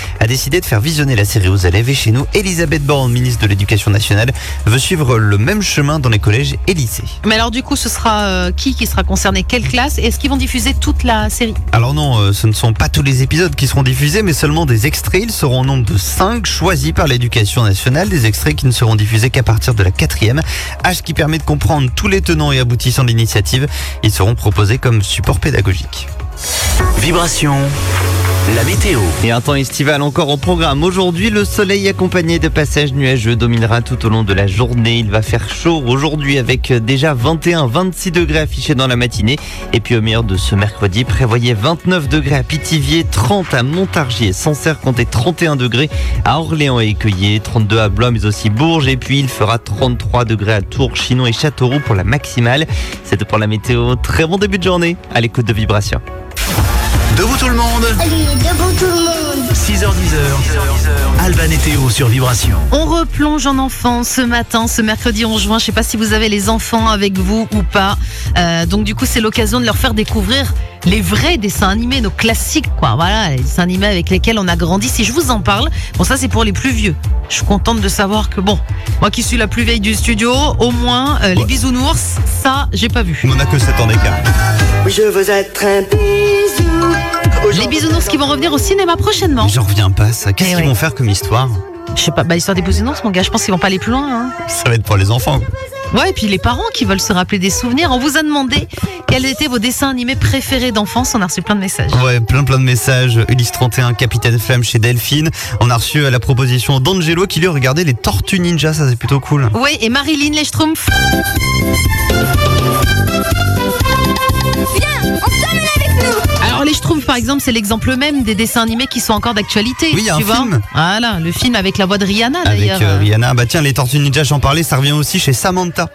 a décidé de faire visionner la série aux élèves. Et chez nous, Elisabeth Borne, ministre de l'Éducation nationale, veut suivre le même chemin dans les collèges et lycées. Mais alors du coup, ce sera euh, qui qui sera concerné? Quelle classe? Est-ce qu'ils vont diffuser toute la série? Alors non, euh, ce ne sont pas tous les épisodes qui seront diffusés, mais seulement des extraits. Ils seront au nombre de cinq choisis par l'Éducation nationale. Des extraits qui ne seront diffusés qu'à partir de la quatrième. Âge qui permet de comprendre tous les tenants et aboutissants de l'initiative. Ils seront proposés comme support pédagogique. Vibration, la météo. Et un temps estival encore au programme. Aujourd'hui, le soleil accompagné de passages nuageux dominera tout au long de la journée. Il va faire chaud aujourd'hui avec déjà vingt et un à vingt-six degrés affichés dans la matinée. Et puis au meilleur de ce mercredi, prévoyez vingt-neuf degrés à Pithiviers, trente à Montargis et Sancerre, comptez trente et un degrés à Orléans et Écueillé, trente-deux à Blois mais aussi Bourges. Et puis il fera trente-trois degrés à Tours, Chinon et Châteauroux pour la maximale. C'est tout pour la météo. Très bon début de journée à l'écoute de Vibration. Debout tout le monde. Allez, debout tout le monde. six heures dix, Alban et Théo sur Vibration. On replonge en enfance ce matin, ce mercredi onze juin. Je ne sais pas si vous avez les enfants avec vous ou pas. Euh, donc du coup, c'est l'occasion de leur faire découvrir les vrais dessins animés, nos classiques, quoi. Voilà, les dessins animés avec lesquels on a grandi. Si je vous en parle, bon, ça c'est pour les plus vieux. Je suis contente de savoir que bon, moi qui suis la plus vieille du studio, au moins euh, les ouais. bisounours, ça, j'ai pas vu. On n'a que sept ans d'écart. Je veux être un bisou. Les bisounours qui vont revenir au cinéma prochainement. J'en reviens pas, ça. Qu'est-ce Eh qu'ils ouais. vont faire comme histoire? Je sais pas, bah l'histoire des bisounours, mon gars, je pense qu'ils vont pas aller plus loin. Hein. Ça va être pour les enfants. Ouais, et puis les parents qui veulent se rappeler des souvenirs. On vous a demandé quels étaient vos dessins animés préférés d'enfance. On a reçu plein de messages. Ouais, plein plein de messages. Ulysse trente et un, Capitaine Flamme chez Delphine. On a reçu la proposition d'Angelo qui lui regardait les Tortues Ninja. Ça, c'est plutôt cool. Oui, et Marilyn les Schtroumpfs. Viens, on s'emmène avec nous. Alors les Schtroumpfs, par exemple, c'est l'exemple même des dessins animés qui sont encore d'actualité. Oui, il y a tu un vois film. Voilà, le film avec la voix de Rihanna Avec d'ailleurs. euh, Rihanna. Bah tiens, les Tortues Ninja, j'en parlais, ça revient aussi chez Samantha.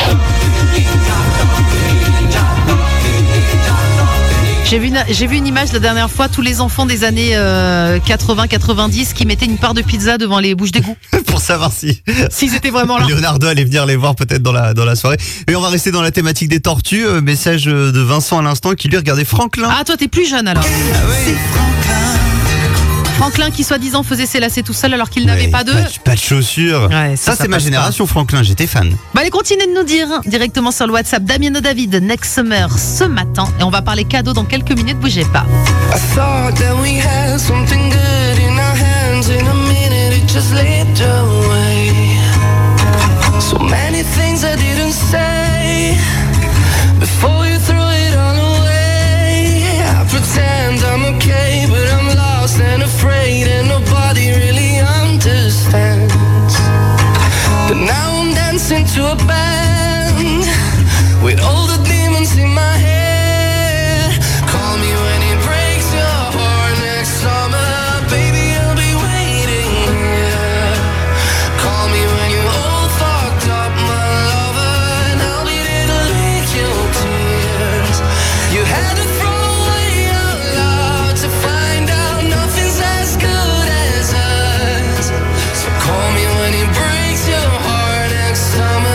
J'ai vu, une, j'ai vu une image la dernière fois, tous les enfants des années euh, quatre-vingts quatre-vingt-dix qui mettaient une part de pizza devant les bouches d'égout. Pour savoir si s'ils étaient vraiment là. Leonardo allait venir les voir peut-être dans la, dans la soirée. Et on va rester dans la thématique des tortues. Euh, message de Vincent à l'instant qui lui regardait Franklin. Ah, toi t'es plus jeune alors. Ah oui. Franklin qui soi-disant faisait ses lacets tout seul alors qu'il n'avait pas de... Pas, de- pas de chaussures. Ouais, ça, ça, ça c'est ma passe génération Franklin, j'étais fan. Bah allez, continuez de nous dire hein, directement sur le WhatsApp. Damien David, Next Summer ce matin. Et on va parler cadeaux dans quelques minutes, bougez pas. I thought that we had something good in our hands. In a minute it just slipped away. So many things I didn't say before you threw it all away. I pretend I'm okay, but I'm lost and afraid, and nobody really understands. But now I'm dancing to a band with all the demons in my head. Call me when it breaks your heart next summer, baby, I'll be waiting here. Call me when you're all fucked up, my lover, and I'll be there to lick your tears. You had to throw away your love to find out nothing's as good as us. So call me when it breaks your heart next summer.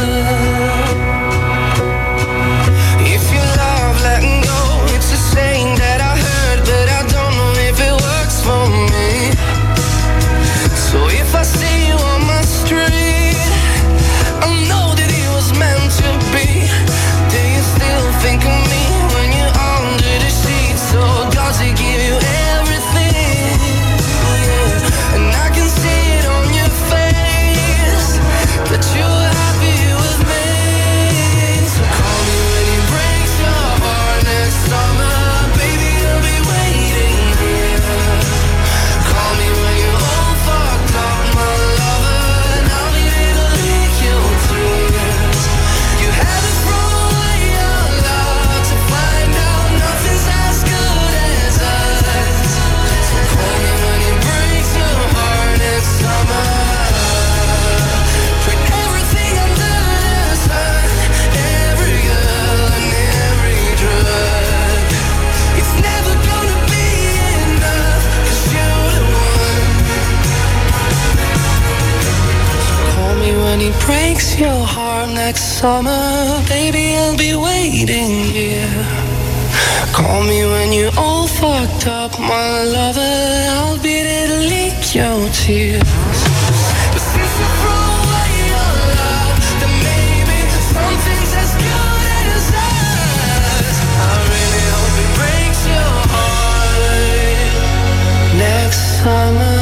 If you love letting go, it's a saying that I heard, but I don't know if it works for me. So if I see you on my street, I know that it was meant to be. Do you still think of me when you're under the sheets? So God to give you everything, yeah. And I can see it on your face that you're happy with me. So call me when it breaks your heart next summer, baby, I'll be waiting here. Call me when you're all fucked up, my lover, and I'll be there to lick your tears. You had to throw away your love to find out nothing's as good as us. So call me when it breaks your heart next summer. Put everything under the sun, every girl and every drug. It's never gonna be enough, 'cause you're the one. Call me when it breaks your heart next summer, baby, I'll be waiting here. Call me when you're all fucked up, my lover. I'll be there to lick your tears. But since you throw away your love, then maybe something's as good as us. I really hope it breaks your heart next summer.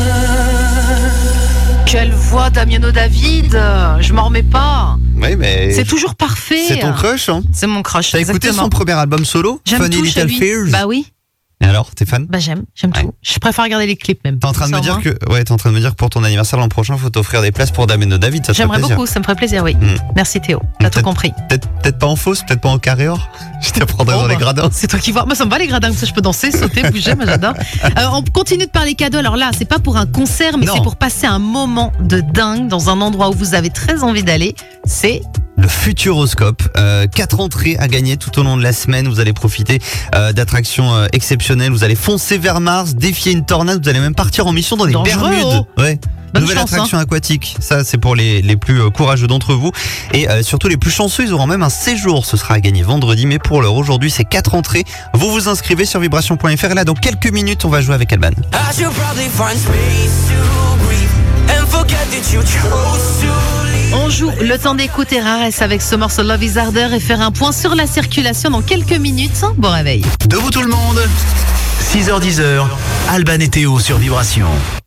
Quelle voix, Damiano David. Je m'en remets pas. Oui, mais C'est toujours parfait. c'est ton crush, hein. C'est mon crush. T'as écouté exactement. son premier album solo, J'aime Funny tout chez Little lui. Fears? Bah oui. Et alors, t'es fan? Bah j'aime, j'aime tout. Je préfère regarder les clips même. T'es en train de me Ça, dire moi. que, ouais, t'es en train de me dire que pour ton anniversaire l'an prochain, faut t'offrir des places pour Damiano David. Ça te ferait J'aimerais plaisir. beaucoup, ça me ferait plaisir, oui. Mm. Merci Théo, t'as tout compris. Peut-être, peut-être pas en fausse, peut-être pas en carré or. Je t'apprendrai Bon, dans les bah, gradins. C'est toi qui vois. Moi, ça me va les gradins, comme ça je peux danser, sauter, bouger, moi j'adore. Euh, on continue de parler cadeaux. Alors là, c'est pas pour un concert, mais Non. c'est pour passer un moment de dingue dans un endroit où vous avez très envie d'aller. C'est Le Futuroscope, euh, quatre entrées à gagner tout au long de la semaine. Vous allez profiter euh, d'attractions euh, exceptionnelles. Vous allez foncer vers Mars, défier une tornade. Vous allez même partir en mission dans les Dangereux, Bermudes. oh. Ouais. Bonne Nouvelle chance, attraction aquatique. Ça, c'est pour les, les plus euh, courageux d'entre vous. Et euh, surtout les plus chanceux, ils auront même un séjour. Ce sera à gagner vendredi. Mais pour l'heure, aujourd'hui, c'est quatre entrées. Vous vous inscrivez sur vibration point f r. Et là, dans quelques minutes, on va jouer avec Alban. I should probably find space to breathe and forget that you chose to leave. On joue le temps d'écouter Rares avec ce morceau Love is Harder et faire un point sur la circulation dans quelques minutes. Bon réveil. Debout tout le monde, six heures dix, Alban et Théo sur Vibration.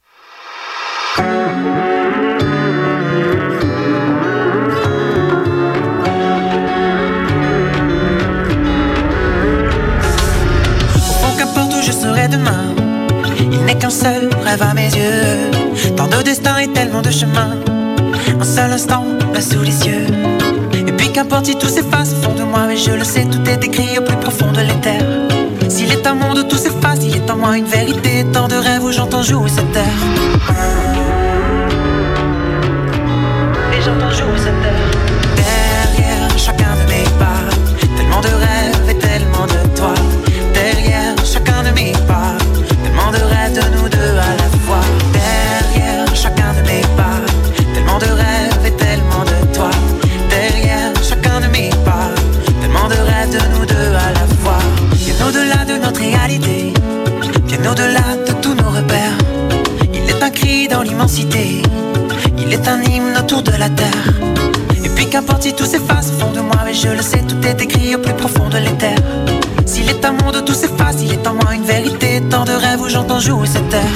Au fond, qu'importe où je serai demain, il n'est qu'un seul rêve à mes yeux. Tant de destins et tellement de chemins, un seul instant là sous les yeux. Et puis qu'importe si tout s'efface au fond de moi, mais je le sais, tout est écrit au plus profond de l'éther. S'il est un monde où tout s'efface, il est en moi une vérité. Tant de rêves où j'entends jouer cette terre. Et j'entends jouer cette terre. Derrière chacun de mes pas, tellement de rêves et tellement de toi. Derrière chacun de mes pas, tellement de rêves de nous deux à la fois. Derrière chacun de mes pas, tellement de rêves et tellement de toi. Derrière chacun de mes pas, tellement de rêves de nous deux à la fois. Bien au-delà de notre réalité, bien au-delà de tous nos repères. Il est un cri dans l'immensité, il est un hymne autour de la terre. Et puis qu'importe si tout s'efface au fond de moi, mais je le sais, tout est écrit au plus profond de l'éther. S'il est un monde où tout s'efface, il est en moi une vérité. Tant de rêves où j'entends jouer cette terre.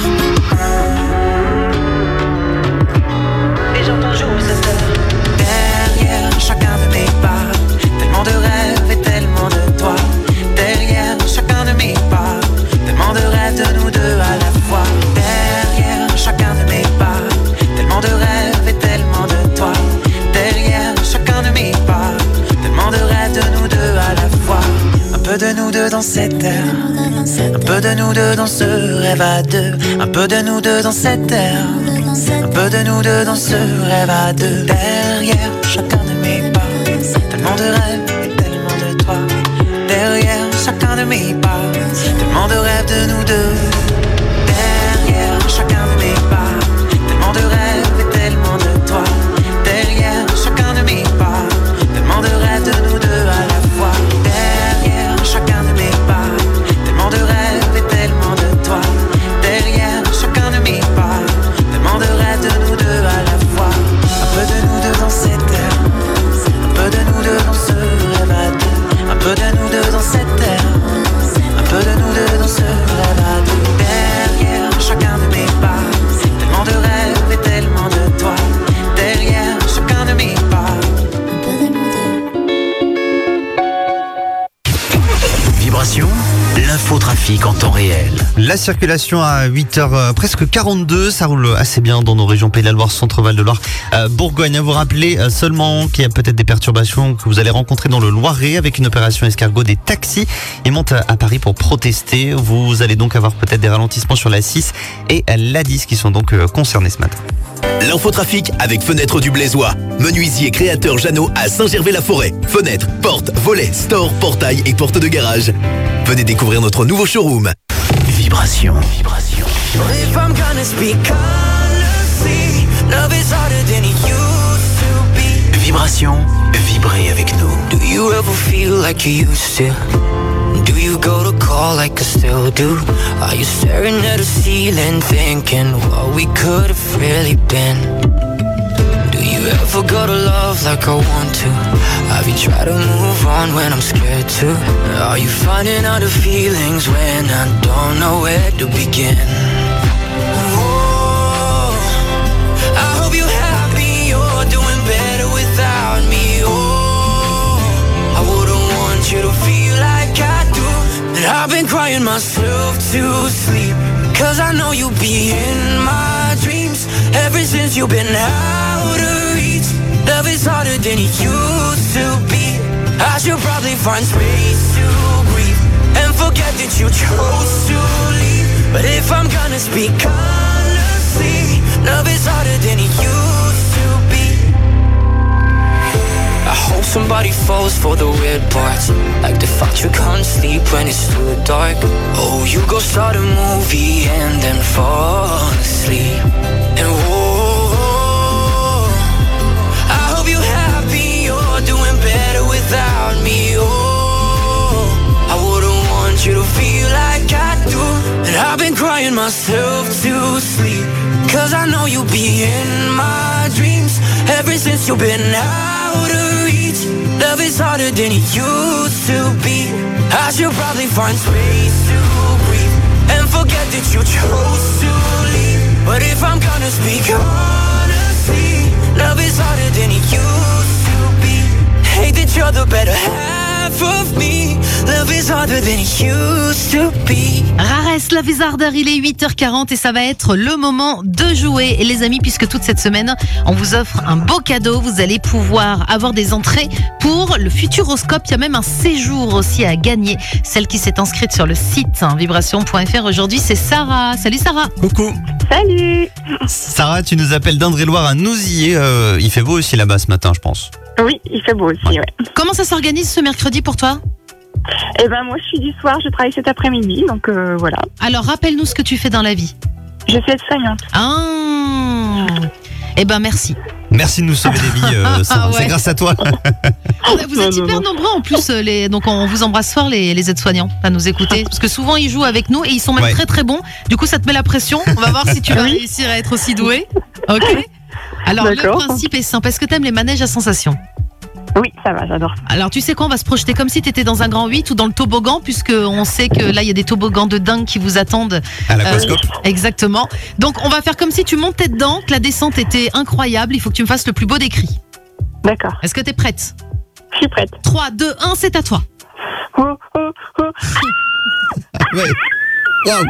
Et j'entends jouer cette terre. Derrière chacun de mes pas, tellement de rêves et tellement de toi. Derrière chacun de mes pas, tellement de rêves de nous deux à la fois. Derrière chacun de mes pas, tellement de rêves et tellement de toi. Derrière chacun de mes pas, tellement de rêves de nous deux à la fois. Un peu de nous deux dans cette terre, un peu de nous deux dans ce rêve à deux. Un peu de nous deux dans cette terre, un peu de nous deux dans ce rêve à deux. Derrière chacun de mes pas, tellement de rêves et tellement de toi. Derrière chacun de mes pas, tellement de rêves de nous deux. Derrière chacun de mes pas, tellement de rêves et tellement de toi. Derrière chacun de mes pas, tellement de rêves de nous deux à la fois. Derrière chacun de mes pas, tellement de rêves et tellement de toi. Derrière chacun de mes pas, tellement de rêves de nous deux à la fois. Un peu de nous deux dans cette terre, un peu de nous deux dans ce rêve à deux. Un peu de nous deux dans cette terre, un peu de nous deux dans ce rêve à deux. Derrière chacun de mes pas, tellement de rêves et tellement de toi. Derrière chacun de mes pas, un peu de nous deux. Vibration, l'infotrafic en temps réel. La circulation à huit heures euh, presque quarante-deux, ça roule assez bien dans nos régions Pays de la Loire, Centre-Val de Loire, euh, Bourgogne. À vous rappeler euh, seulement qu'il y a peut-être des perturbations que vous allez rencontrer dans le Loiret avec une opération escargot des taxis. Ils montent à, à Paris pour protester. Vous allez donc avoir peut-être des ralentissements sur la six et la dix qui sont donc euh, concernés ce matin. L'infotrafic avec Fenêtres du Blaisois. Menuisier créateur Jeannot à Saint-Gervais-la-Forêt. Fenêtres, portes, volets, stores, portails et portes de garage. Venez découvrir notre nouveau showroom. Vibration. Vibration. If I'm gonna speak honestly, love is harder than it used to be. Vibration. Vibrez avec nous. Do you ever feel like you used to? do you go to call like I still do? Are you staring at the ceiling thinking what we could have really been? Do you ever go to love like I want to? Have you tried to move on when I'm scared to? Are you finding out the feelings when I don't know where to begin? Oh, I hope you're happy, you're doing better without me. Oh, I wouldn't want you to feel like I do. And I've been crying myself to sleep, cause I know you'll be in my dreams. Ever since you've been out of reach, love is harder than it used to be. I should probably find space to breathe and forget that you chose to leave. But if I'm gonna speak honestly, love is harder than it used to be. I hope somebody falls for the weird parts, like the fact you can't sleep when it's too dark. Oh, you go start a movie and then fall asleep. And whoa, I hope you're happy, you're doing better without me. Oh, I wouldn't want you to feel like I do. And I've been crying myself to sleep, cause I know you'll be in my dreams. Ever since you've been out of reach, love is harder than it used to be. I should probably find space to breathe and forget that you chose to leave. But if I'm gonna speak honestly, love is harder than it used to be. Hate that you're the better half of me. Love is harder than it used to be. Rares, Love is Harder, il est huit heures quarante et ça va être le moment de jouer. Et les amis, puisque toute cette semaine, on vous offre un beau cadeau, vous allez pouvoir avoir des entrées pour le Futuroscope. Il y a même un séjour aussi à gagner. Celle qui s'est inscrite sur le site hein, vibration point f r aujourd'hui, c'est Sarah. Salut Sarah. Coucou. Salut. Sarah, tu nous appelles d'Indre-et-Loire à Nouziers. Euh, il fait beau aussi là-bas ce matin, je pense. Oui, il fait beau aussi, ouais. ouais. Comment ça s'organise ce mercredi pour toi ? Eh ben moi je suis du soir, je travaille cet après-midi, donc euh, voilà. Alors rappelle-nous ce que tu fais dans la vie. Je suis aide-soignante. Ah. Eh ben merci. Merci de nous sauver des vies, euh, Sarah. Ah ouais. C'est grâce à toi. Vous êtes hyper nombreux en plus, les, donc on vous embrasse fort les, les aides-soignants à nous écouter, parce que souvent ils jouent avec nous et ils sont même Ouais. très très bons. Du coup ça te met la pression. On va voir si tu vas réussir à être aussi doué. Ok. Alors D'accord. le principe est simple. Est-ce que t'aimes les manèges à sensations ? Oui, ça va, j'adore ça. Alors tu sais quoi, on va se projeter comme si t'étais dans un grand huit ou dans le toboggan, puisque on sait que là il y a des toboggans de dingue qui vous attendent. À l'aquascope. Exactement. Donc on va faire comme si tu montais dedans, que la descente était incroyable. Il faut que tu me fasses le plus beau des cris. D'accord. Est-ce que t'es prête ? Je suis prête. trois, deux, un, c'est à toi. Oh, oh, oh. Ouais. Wow.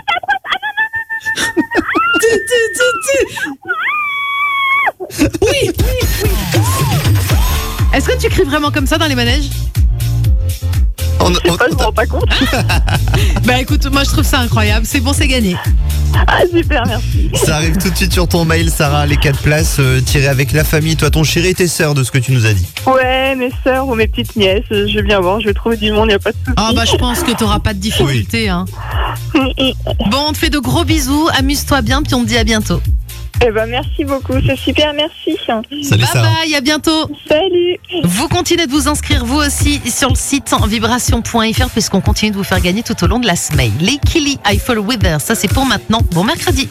Oui, oui, oui. Est-ce que tu cries vraiment comme ça dans les manèges ? On, Je sais pas, je me rends pas compte. Bah écoute, moi je trouve ça incroyable. C'est bon, c'est gagné. Ah super, merci. Ça arrive tout de suite sur ton mail, Sarah. Les quatre places euh, tirées avec la famille, toi, ton chéri et tes sœurs, de ce que tu nous as dit. Ouais, mes sœurs ou mes petites nièces, je vais bien voir, je vais trouver du monde, il n'y a pas de souci. Ah bah je pense que t'auras pas de difficulté. Hein. Bon, on te fait de gros bisous. Amuse-toi bien, puis on te dit à bientôt. Eh ben merci beaucoup, c'est super, merci. Salut, Bye Sarah. bye, à bientôt. Salut. Vous continuez de vous inscrire vous aussi sur le site vibration point f r puisqu'on continue de vous faire gagner tout au long de la semaine. Les Killy, I Fall Wither, ça c'est pour maintenant. Bon mercredi.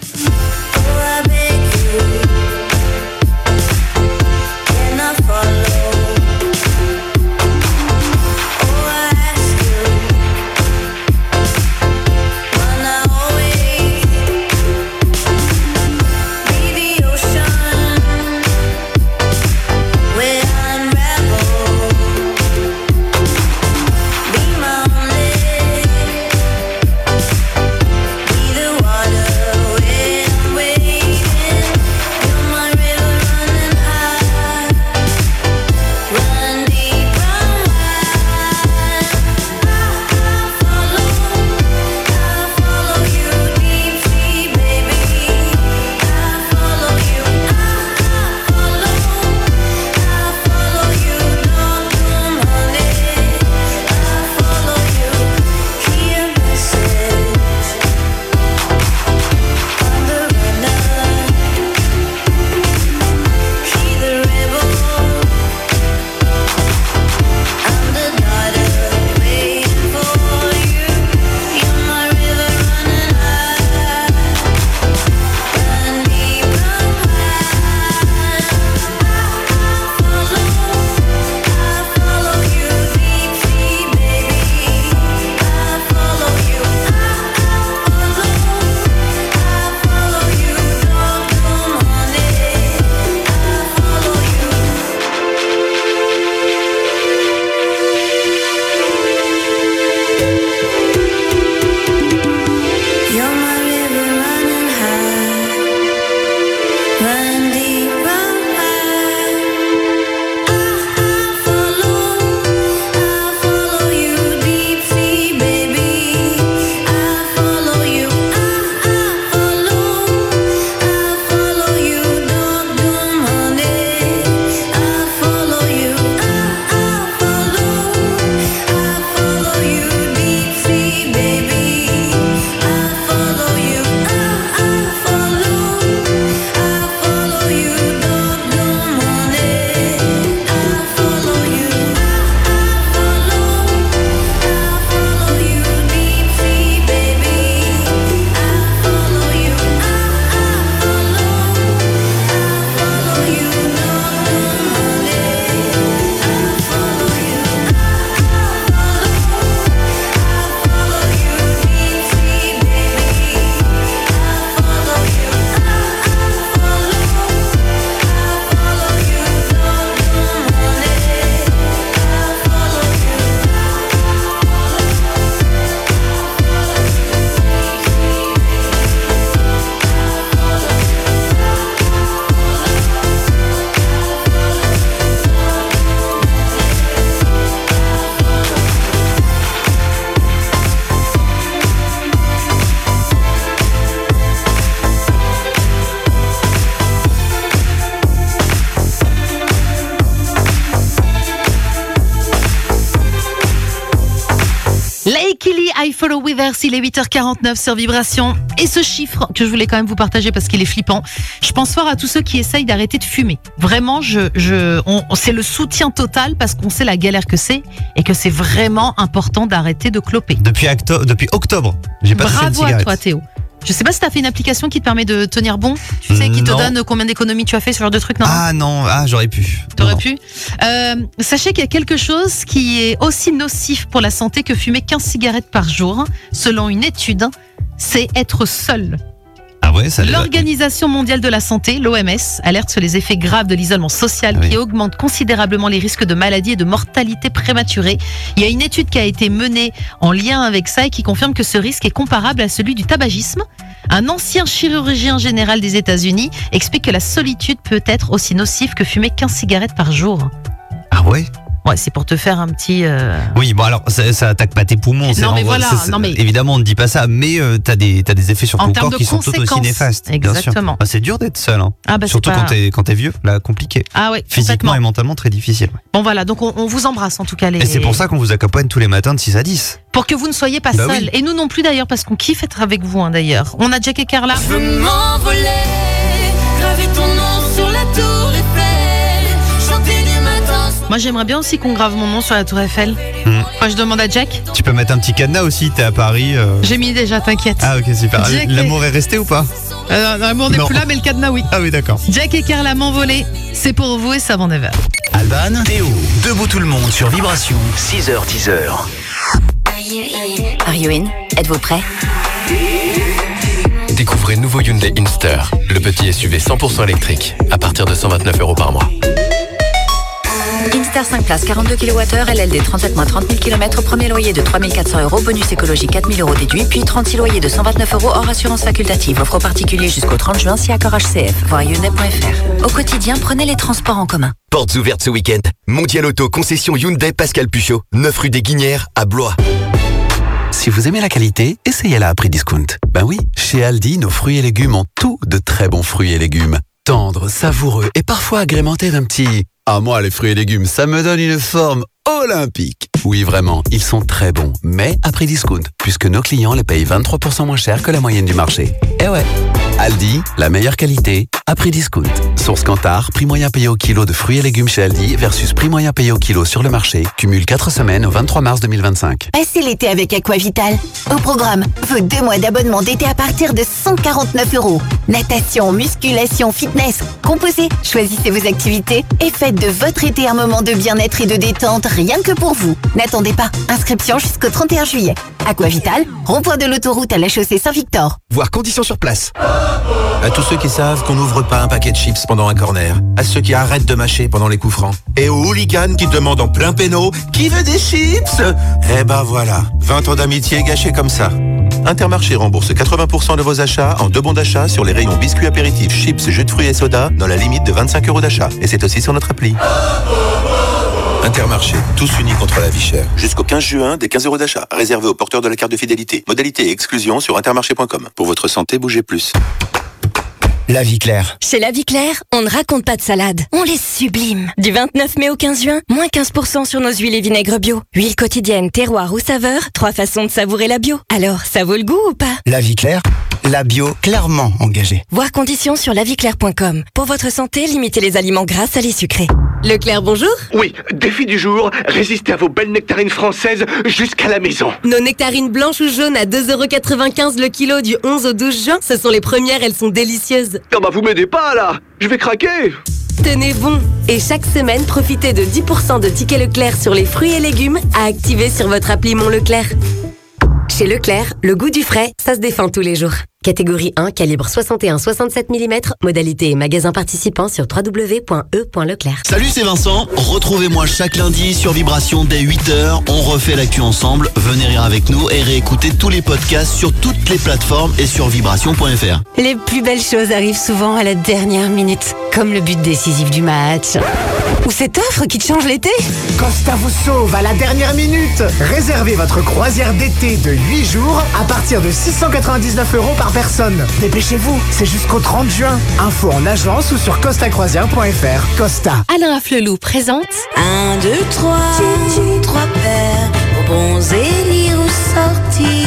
Be the water, wind, wave. I Follow With Her, il est huit heures quarante-neuf sur Vibration. Et ce chiffre que je voulais quand même vous partager parce qu'il est flippant, je pense fort à tous ceux qui essayent d'arrêter de fumer. Vraiment, je, je, on, c'est le soutien total parce qu'on sait la galère que c'est et que c'est vraiment important d'arrêter de cloper. Depuis, acto- depuis octobre, j'ai pas touché une Bravo à cigarette. toi Théo. Je sais pas si t'as fait une application qui te permet de tenir bon, tu sais, qui te Non. donne combien d'économies tu as fait, ce genre de truc, non? Ah non, ah j'aurais pu. T'aurais Non, pu. Euh, sachez qu'il y a quelque chose qui est aussi nocif pour la santé que fumer quinze cigarettes par jour. Selon une étude, c'est être seul. Ah ouais, ça. L'Organisation mondiale de la santé, l'O M S, alerte sur les effets graves de l'isolement social Ah oui. qui augmente considérablement les risques de maladies et de mortalité prématurée. Il y a une étude qui a été menée en lien avec ça et qui confirme que ce risque est comparable à celui du tabagisme. Un ancien chirurgien général des États-Unis explique que la solitude peut être aussi nocive que fumer quinze cigarettes par jour. Ah ouais. Ouais, c'est pour te faire un petit... euh, Oui, bon alors ça, ça attaque pas tes poumons. c'est Non, mais en- voilà, c'est- c'est- non, mais- Évidemment, on ne dit pas ça, mais euh, t'as des t'as des effets sur En ton termes corps de qui sont tout aussi conséquences. néfastes. bien sûr. Exactement. Ah, c'est dur d'être seul. Hein. Ah bah, c'est Surtout pas- quand t'es quand t'es vieux, là compliqué. Ah ouais, Physiquement complètement. et mentalement très difficile. Bon voilà, donc on, on vous embrasse en tout cas les... Et c'est pour ça qu'on vous accompagne tous les matins de six à dix. Pour que vous ne soyez pas Bah seul. oui. Et nous non plus d'ailleurs, parce qu'on kiffe être avec vous hein, d'ailleurs. On a Jack et Carla. Je veux m'envoler, graver ton nom sur la tour Eiffel, chanter du matin. Moi j'aimerais bien aussi qu'on grave mon nom sur la tour Eiffel. Hmm. Moi je demande à Jack. Tu peux mettre un petit cadenas aussi, t'es à Paris. euh. J'ai mis déjà, t'inquiète. Ah ok, super. Jack L'amour est resté ou pas? Euh, non, l'amour n'est Non. plus là, mais le cadenas oui. Ah oui, d'accord. Jack et Carla m'envoler, c'est pour vous et ça avant neuf heures. Alban, Théo, debout tout le monde sur Vibration, six heures dix heures. Are you in? Êtes-vous prêts? Découvrez le nouveau Hyundai Inster, le petit S U V cent pour cent électrique, à partir de cent vingt-neuf euros par mois. Inster cinq places, quarante-deux kilowattheures, L L D trente-sept mois, trente mille kilomètres, premier loyer de trois mille quatre cents euros, bonus écologie quatre mille euros déduit, puis trente-six loyers de cent vingt-neuf euros hors assurance facultative. Offre aux particuliers jusqu'au trente juin, si accord H C F. Voir hyundai point f r. Au quotidien, prenez les transports en commun. Portes ouvertes ce week-end. Mondial Auto, concession Hyundai Pascal Puchot, neuf rue des Guinières à Blois. Si vous aimez la qualité, essayez-la à prix discount. Ben oui, chez Aldi, nos fruits et légumes ont tous de très bons fruits et légumes. Tendres, savoureux et parfois agrémentés d'un petit... Ah moi, les fruits et légumes, ça me donne une forme olympique. Oui, vraiment, ils sont très bons, mais à prix discount, puisque nos clients les payent vingt-trois pour cent moins cher que la moyenne du marché. Eh ouais, Aldi, la meilleure qualité, à prix discount. Source Kantar, prix moyen payé au kilo de fruits et légumes chez Aldi versus prix moyen payé au kilo sur le marché. Cumule quatre semaines au vingt-trois mars deux mille vingt-cinq. Passez l'été avec Aquavital. Au programme, vos deux mois d'abonnement d'été à partir de cent quarante-neuf euros. Natation, musculation, fitness, composez, choisissez vos activités et faites de votre été un moment de bien-être et de détente rien que pour vous. N'attendez pas, inscription jusqu'au trente et un juillet. Aquavital, rond-point de l'autoroute à la chaussée Saint-Victor. Voir conditions sur place. À tous ceux qui savent qu'on n'ouvre pas un paquet de chips pendant un corner. À ceux qui arrêtent de mâcher pendant les coups francs. Et aux hooligans qui demandent en plein péno « Qui veut des chips ?» Eh ben voilà, vingt ans d'amitié gâchés comme ça. Intermarché rembourse quatre-vingts pour cent de vos achats en deux bons d'achat sur les rayons biscuits apéritifs, chips, jus de fruits et soda dans la limite de vingt-cinq euros d'achat. Et c'est aussi sur notre appli. Intermarché, tous unis contre la vie chère. Jusqu'au quinze juin, des quinze euros d'achat. Réservé aux porteurs de la carte de fidélité. Modalité et exclusion sur intermarché point com. Pour votre santé, bougez plus. La vie claire. Chez La Vie Claire, on ne raconte pas de salade, on les sublime. Du vingt-neuf mai au quinze juin, moins quinze pour cent sur nos huiles et vinaigres bio. Huile quotidienne, terroir ou saveur, trois façons de savourer la bio. Alors, ça vaut le goût ou pas? La vie claire, la bio clairement engagée. Voir conditions sur la vie claire point com. Pour votre santé, limitez les aliments gras, salés, sucrés. Leclerc, bonjour. Oui, défi du jour, résister à vos belles nectarines françaises jusqu'à la maison. Nos nectarines blanches ou jaunes à deux euros quatre-vingt-quinze le kilo du onze au douze juin, ce sont les premières, elles sont délicieuses. Ah bah vous m'aidez pas là, je vais craquer. Tenez bon. Et chaque semaine, profitez de dix pour cent de tickets Leclerc sur les fruits et légumes à activer sur votre appli Mon Leclerc. Chez Leclerc, le goût du frais, ça se défend tous les jours. Catégorie un, calibre soixante et un soixante-sept millimètres, modalité et magasin participant sur w w w point e point leclerc. Salut, c'est Vincent. Retrouvez-moi chaque lundi sur Vibration dès huit heures. On refait l'actu ensemble. Venez rire avec nous et réécoutez tous les podcasts sur toutes les plateformes et sur vibration point f r. Les plus belles choses arrivent souvent à la dernière minute, comme le but décisif du match. Ou cette offre qui te change l'été. Costa vous sauve à la dernière minute. Réservez votre croisière d'été de huit jours à partir de six cent quatre-vingt-dix-neuf euros par personne. Dépêchez-vous, c'est jusqu'au trente juin. Info en agence ou sur costa croisière point f r. Costa. Alain Afflelou présente un, deux, trois, trois paires, aux bons élire ou sortir.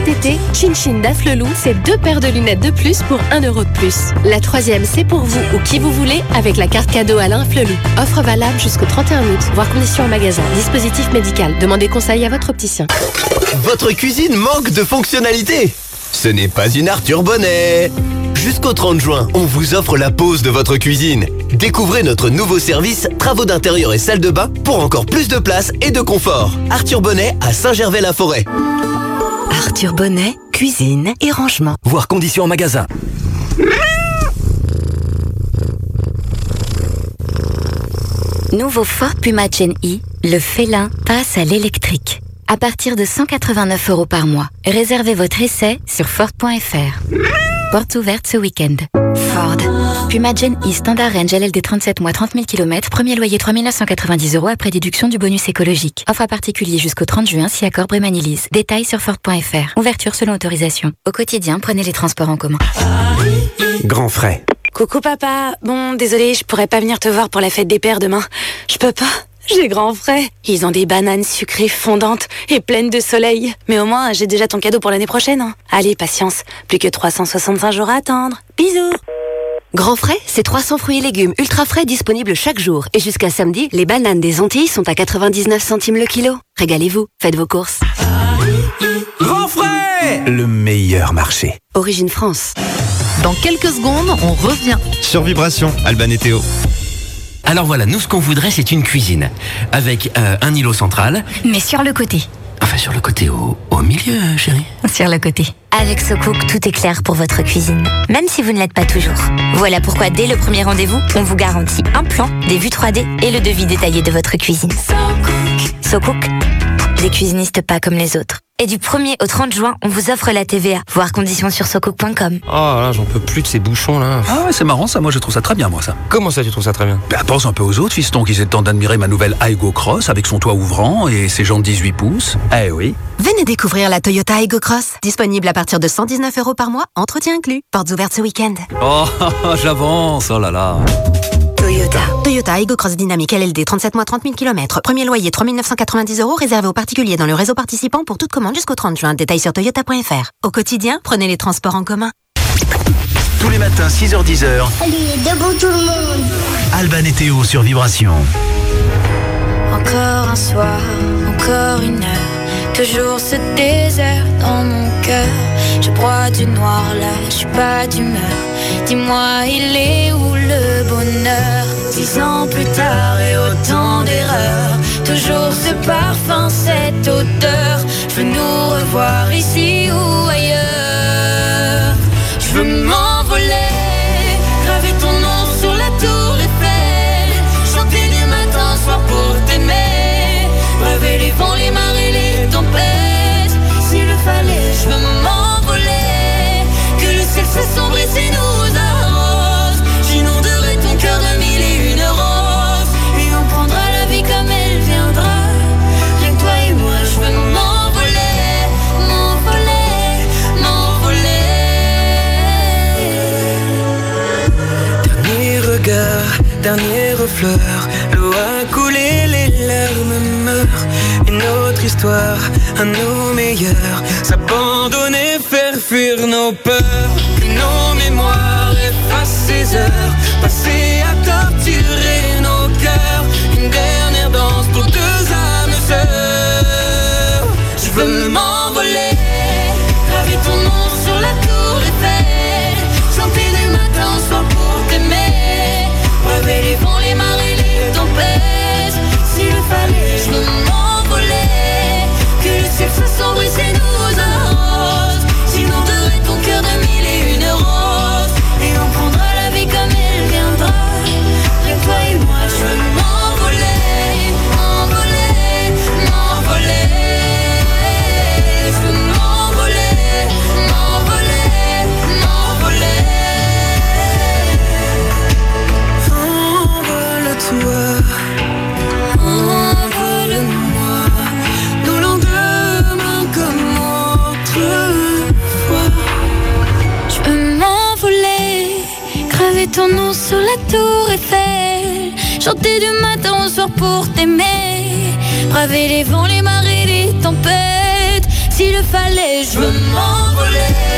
Cet été, Chin Chin d'Afflelou, c'est deux paires de lunettes de plus pour un euro de plus. La troisième, c'est pour vous ou qui vous voulez avec la carte cadeau Alain Afflelou. Offre valable jusqu'au trente et un août, voire conditions en magasin. Dispositif médical. Demandez conseil à votre opticien. Votre cuisine manque de fonctionnalités. Ce n'est pas une Arthur Bonnet. Jusqu'au trente juin, on vous offre la pause de votre cuisine. Découvrez notre nouveau service travaux d'intérieur et salle de bain pour encore plus de place et de confort. Arthur Bonnet à Saint-Gervais-la-Forêt. Arthur Bonnet, cuisine et rangement. Voir conditions en magasin. Nouveau Ford Puma Gen E, le félin passe à l'électrique. À partir de cent quatre-vingt-neuf euros par mois. Réservez votre essai sur Ford point F R. Porte ouverte ce week-end. Ford. Puma Gen E Standard Range L L D trente-sept mois trente mille kilomètres. Premier loyer trois mille neuf cent quatre-vingt-dix euros après déduction du bonus écologique. Offre à particulier jusqu'au trente juin si accord Brémanilise. Détails sur Ford point F R. Ouverture selon autorisation. Au quotidien, prenez les transports en commun. Grand frais. Coucou papa. Bon, désolé, je pourrais pas venir te voir pour la fête des pères demain. Je peux pas. J'ai grand frais. Ils ont des bananes sucrées fondantes et pleines de soleil. Mais au moins, j'ai déjà ton cadeau pour l'année prochaine. Hein. Allez, patience. Plus que trois cent soixante-cinq jours à attendre. Bisous. Grand frais, c'est trois cents fruits et légumes ultra frais disponibles chaque jour. Et jusqu'à samedi, les bananes des Antilles sont à quatre-vingt-dix-neuf centimes le kilo. Régalez-vous, faites vos courses. Grand frais, le meilleur marché. Origine France. Dans quelques secondes, on revient. Sur Vibration, Alban et Théo. Alors voilà, nous ce qu'on voudrait c'est une cuisine avec euh, un îlot central. Mais sur le côté. Enfin sur le côté au, au milieu, chérie. Sur le côté. Avec SoCook, tout est clair pour votre cuisine, même si vous ne l'êtes pas toujours. Voilà pourquoi dès le premier rendez-vous, on vous garantit un plan, des vues trois D et le devis détaillé de votre cuisine. SoCook. SoCook, les cuisinistes pas comme les autres. Et du premier au trente juin, on vous offre la T V A. Voir conditions sur socook point com. Oh là, j'en peux plus de ces bouchons là. Ah ouais, c'est marrant ça, moi je trouve ça très bien moi ça. Comment ça tu trouves ça très bien? Bah pense un peu aux autres fistons qui aient le temps d'admirer ma nouvelle Aygo Cross avec son toit ouvrant et ses jantes dix-huit pouces. Eh oui. Venez découvrir la Toyota Aygo Cross. Disponible à partir de cent dix-neuf euros par mois, entretien inclus. Portes ouvertes ce week-end. Oh, j'avance, oh là là. Toyota. Toyota Aygo Cross Dynamique L L D trente-sept mois trente mille kilomètres. Premier loyer trois mille neuf cent quatre-vingt-dix euros réservé aux particuliers dans le réseau participant pour toute commande jusqu'au trente juin. Détails sur toyota point F R. Au quotidien, prenez les transports en commun. Tous les matins, six heures dix heures. Allez, debout tout le monde. Alban et Théo sur Vibration. Encore un soir, encore une heure. Toujours ce désert dans mon cœur. Je broie du noir là, je suis pas d'humeur. Dis-moi, il est où le bonheur? Dix ans plus tard et autant d'erreurs. Toujours ce parfum, cette odeur. Je veux nous revoir ici ou ailleurs. Je veux m'envoler, graver ton nom sur la tour Eiffel. Chanter du matin au soir pour t'aimer. Braver les vents, les marées, les tempêtes. S'il le fallait, je veux m'envoler. Que le ciel s'assombrit et nous arrose. J'inonderai ton cœur de mille et une roses. Et on prendra la vie comme elle viendra. Rien que toi et moi, je veux m'envoler. M'envoler, m'envoler. Dernier regard, dernière fleur. L'eau a coulé, les larmes meurent. Une autre histoire, à nos meilleurs. S'abandonner, faire fuir nos peurs. Que nos mémoires effacent ces heures passées à torturer nos cœurs. Une dernière danse pour deux âmes sœurs. Je veux m'envoler, graver ton nom sur la tour Eiffel. Chanter du matin au soir pour t'aimer. Braver les vents, les marées, les tempêtes. S'il le fallait, je veux m'envoler. Que le ciel s'assombrisse et nous arrose. J'inonderai ton cœur de mille et une roses. Et on prendra la vie comme elle viendra. Rien que toi et moi, je veux m'envoler. M'envoler, m'envoler. Je veux m'envoler, m'envoler, m'envoler. Envole-toi. Envole-moi, nos lendemains comme autrefois. Je veux m'envoler, graver ton nom sur la tour Eiffel. Chanter du matin au soir pour t'aimer. Braver les vents, les marées, les tempêtes. S'il le fallait, je veux m'envoler.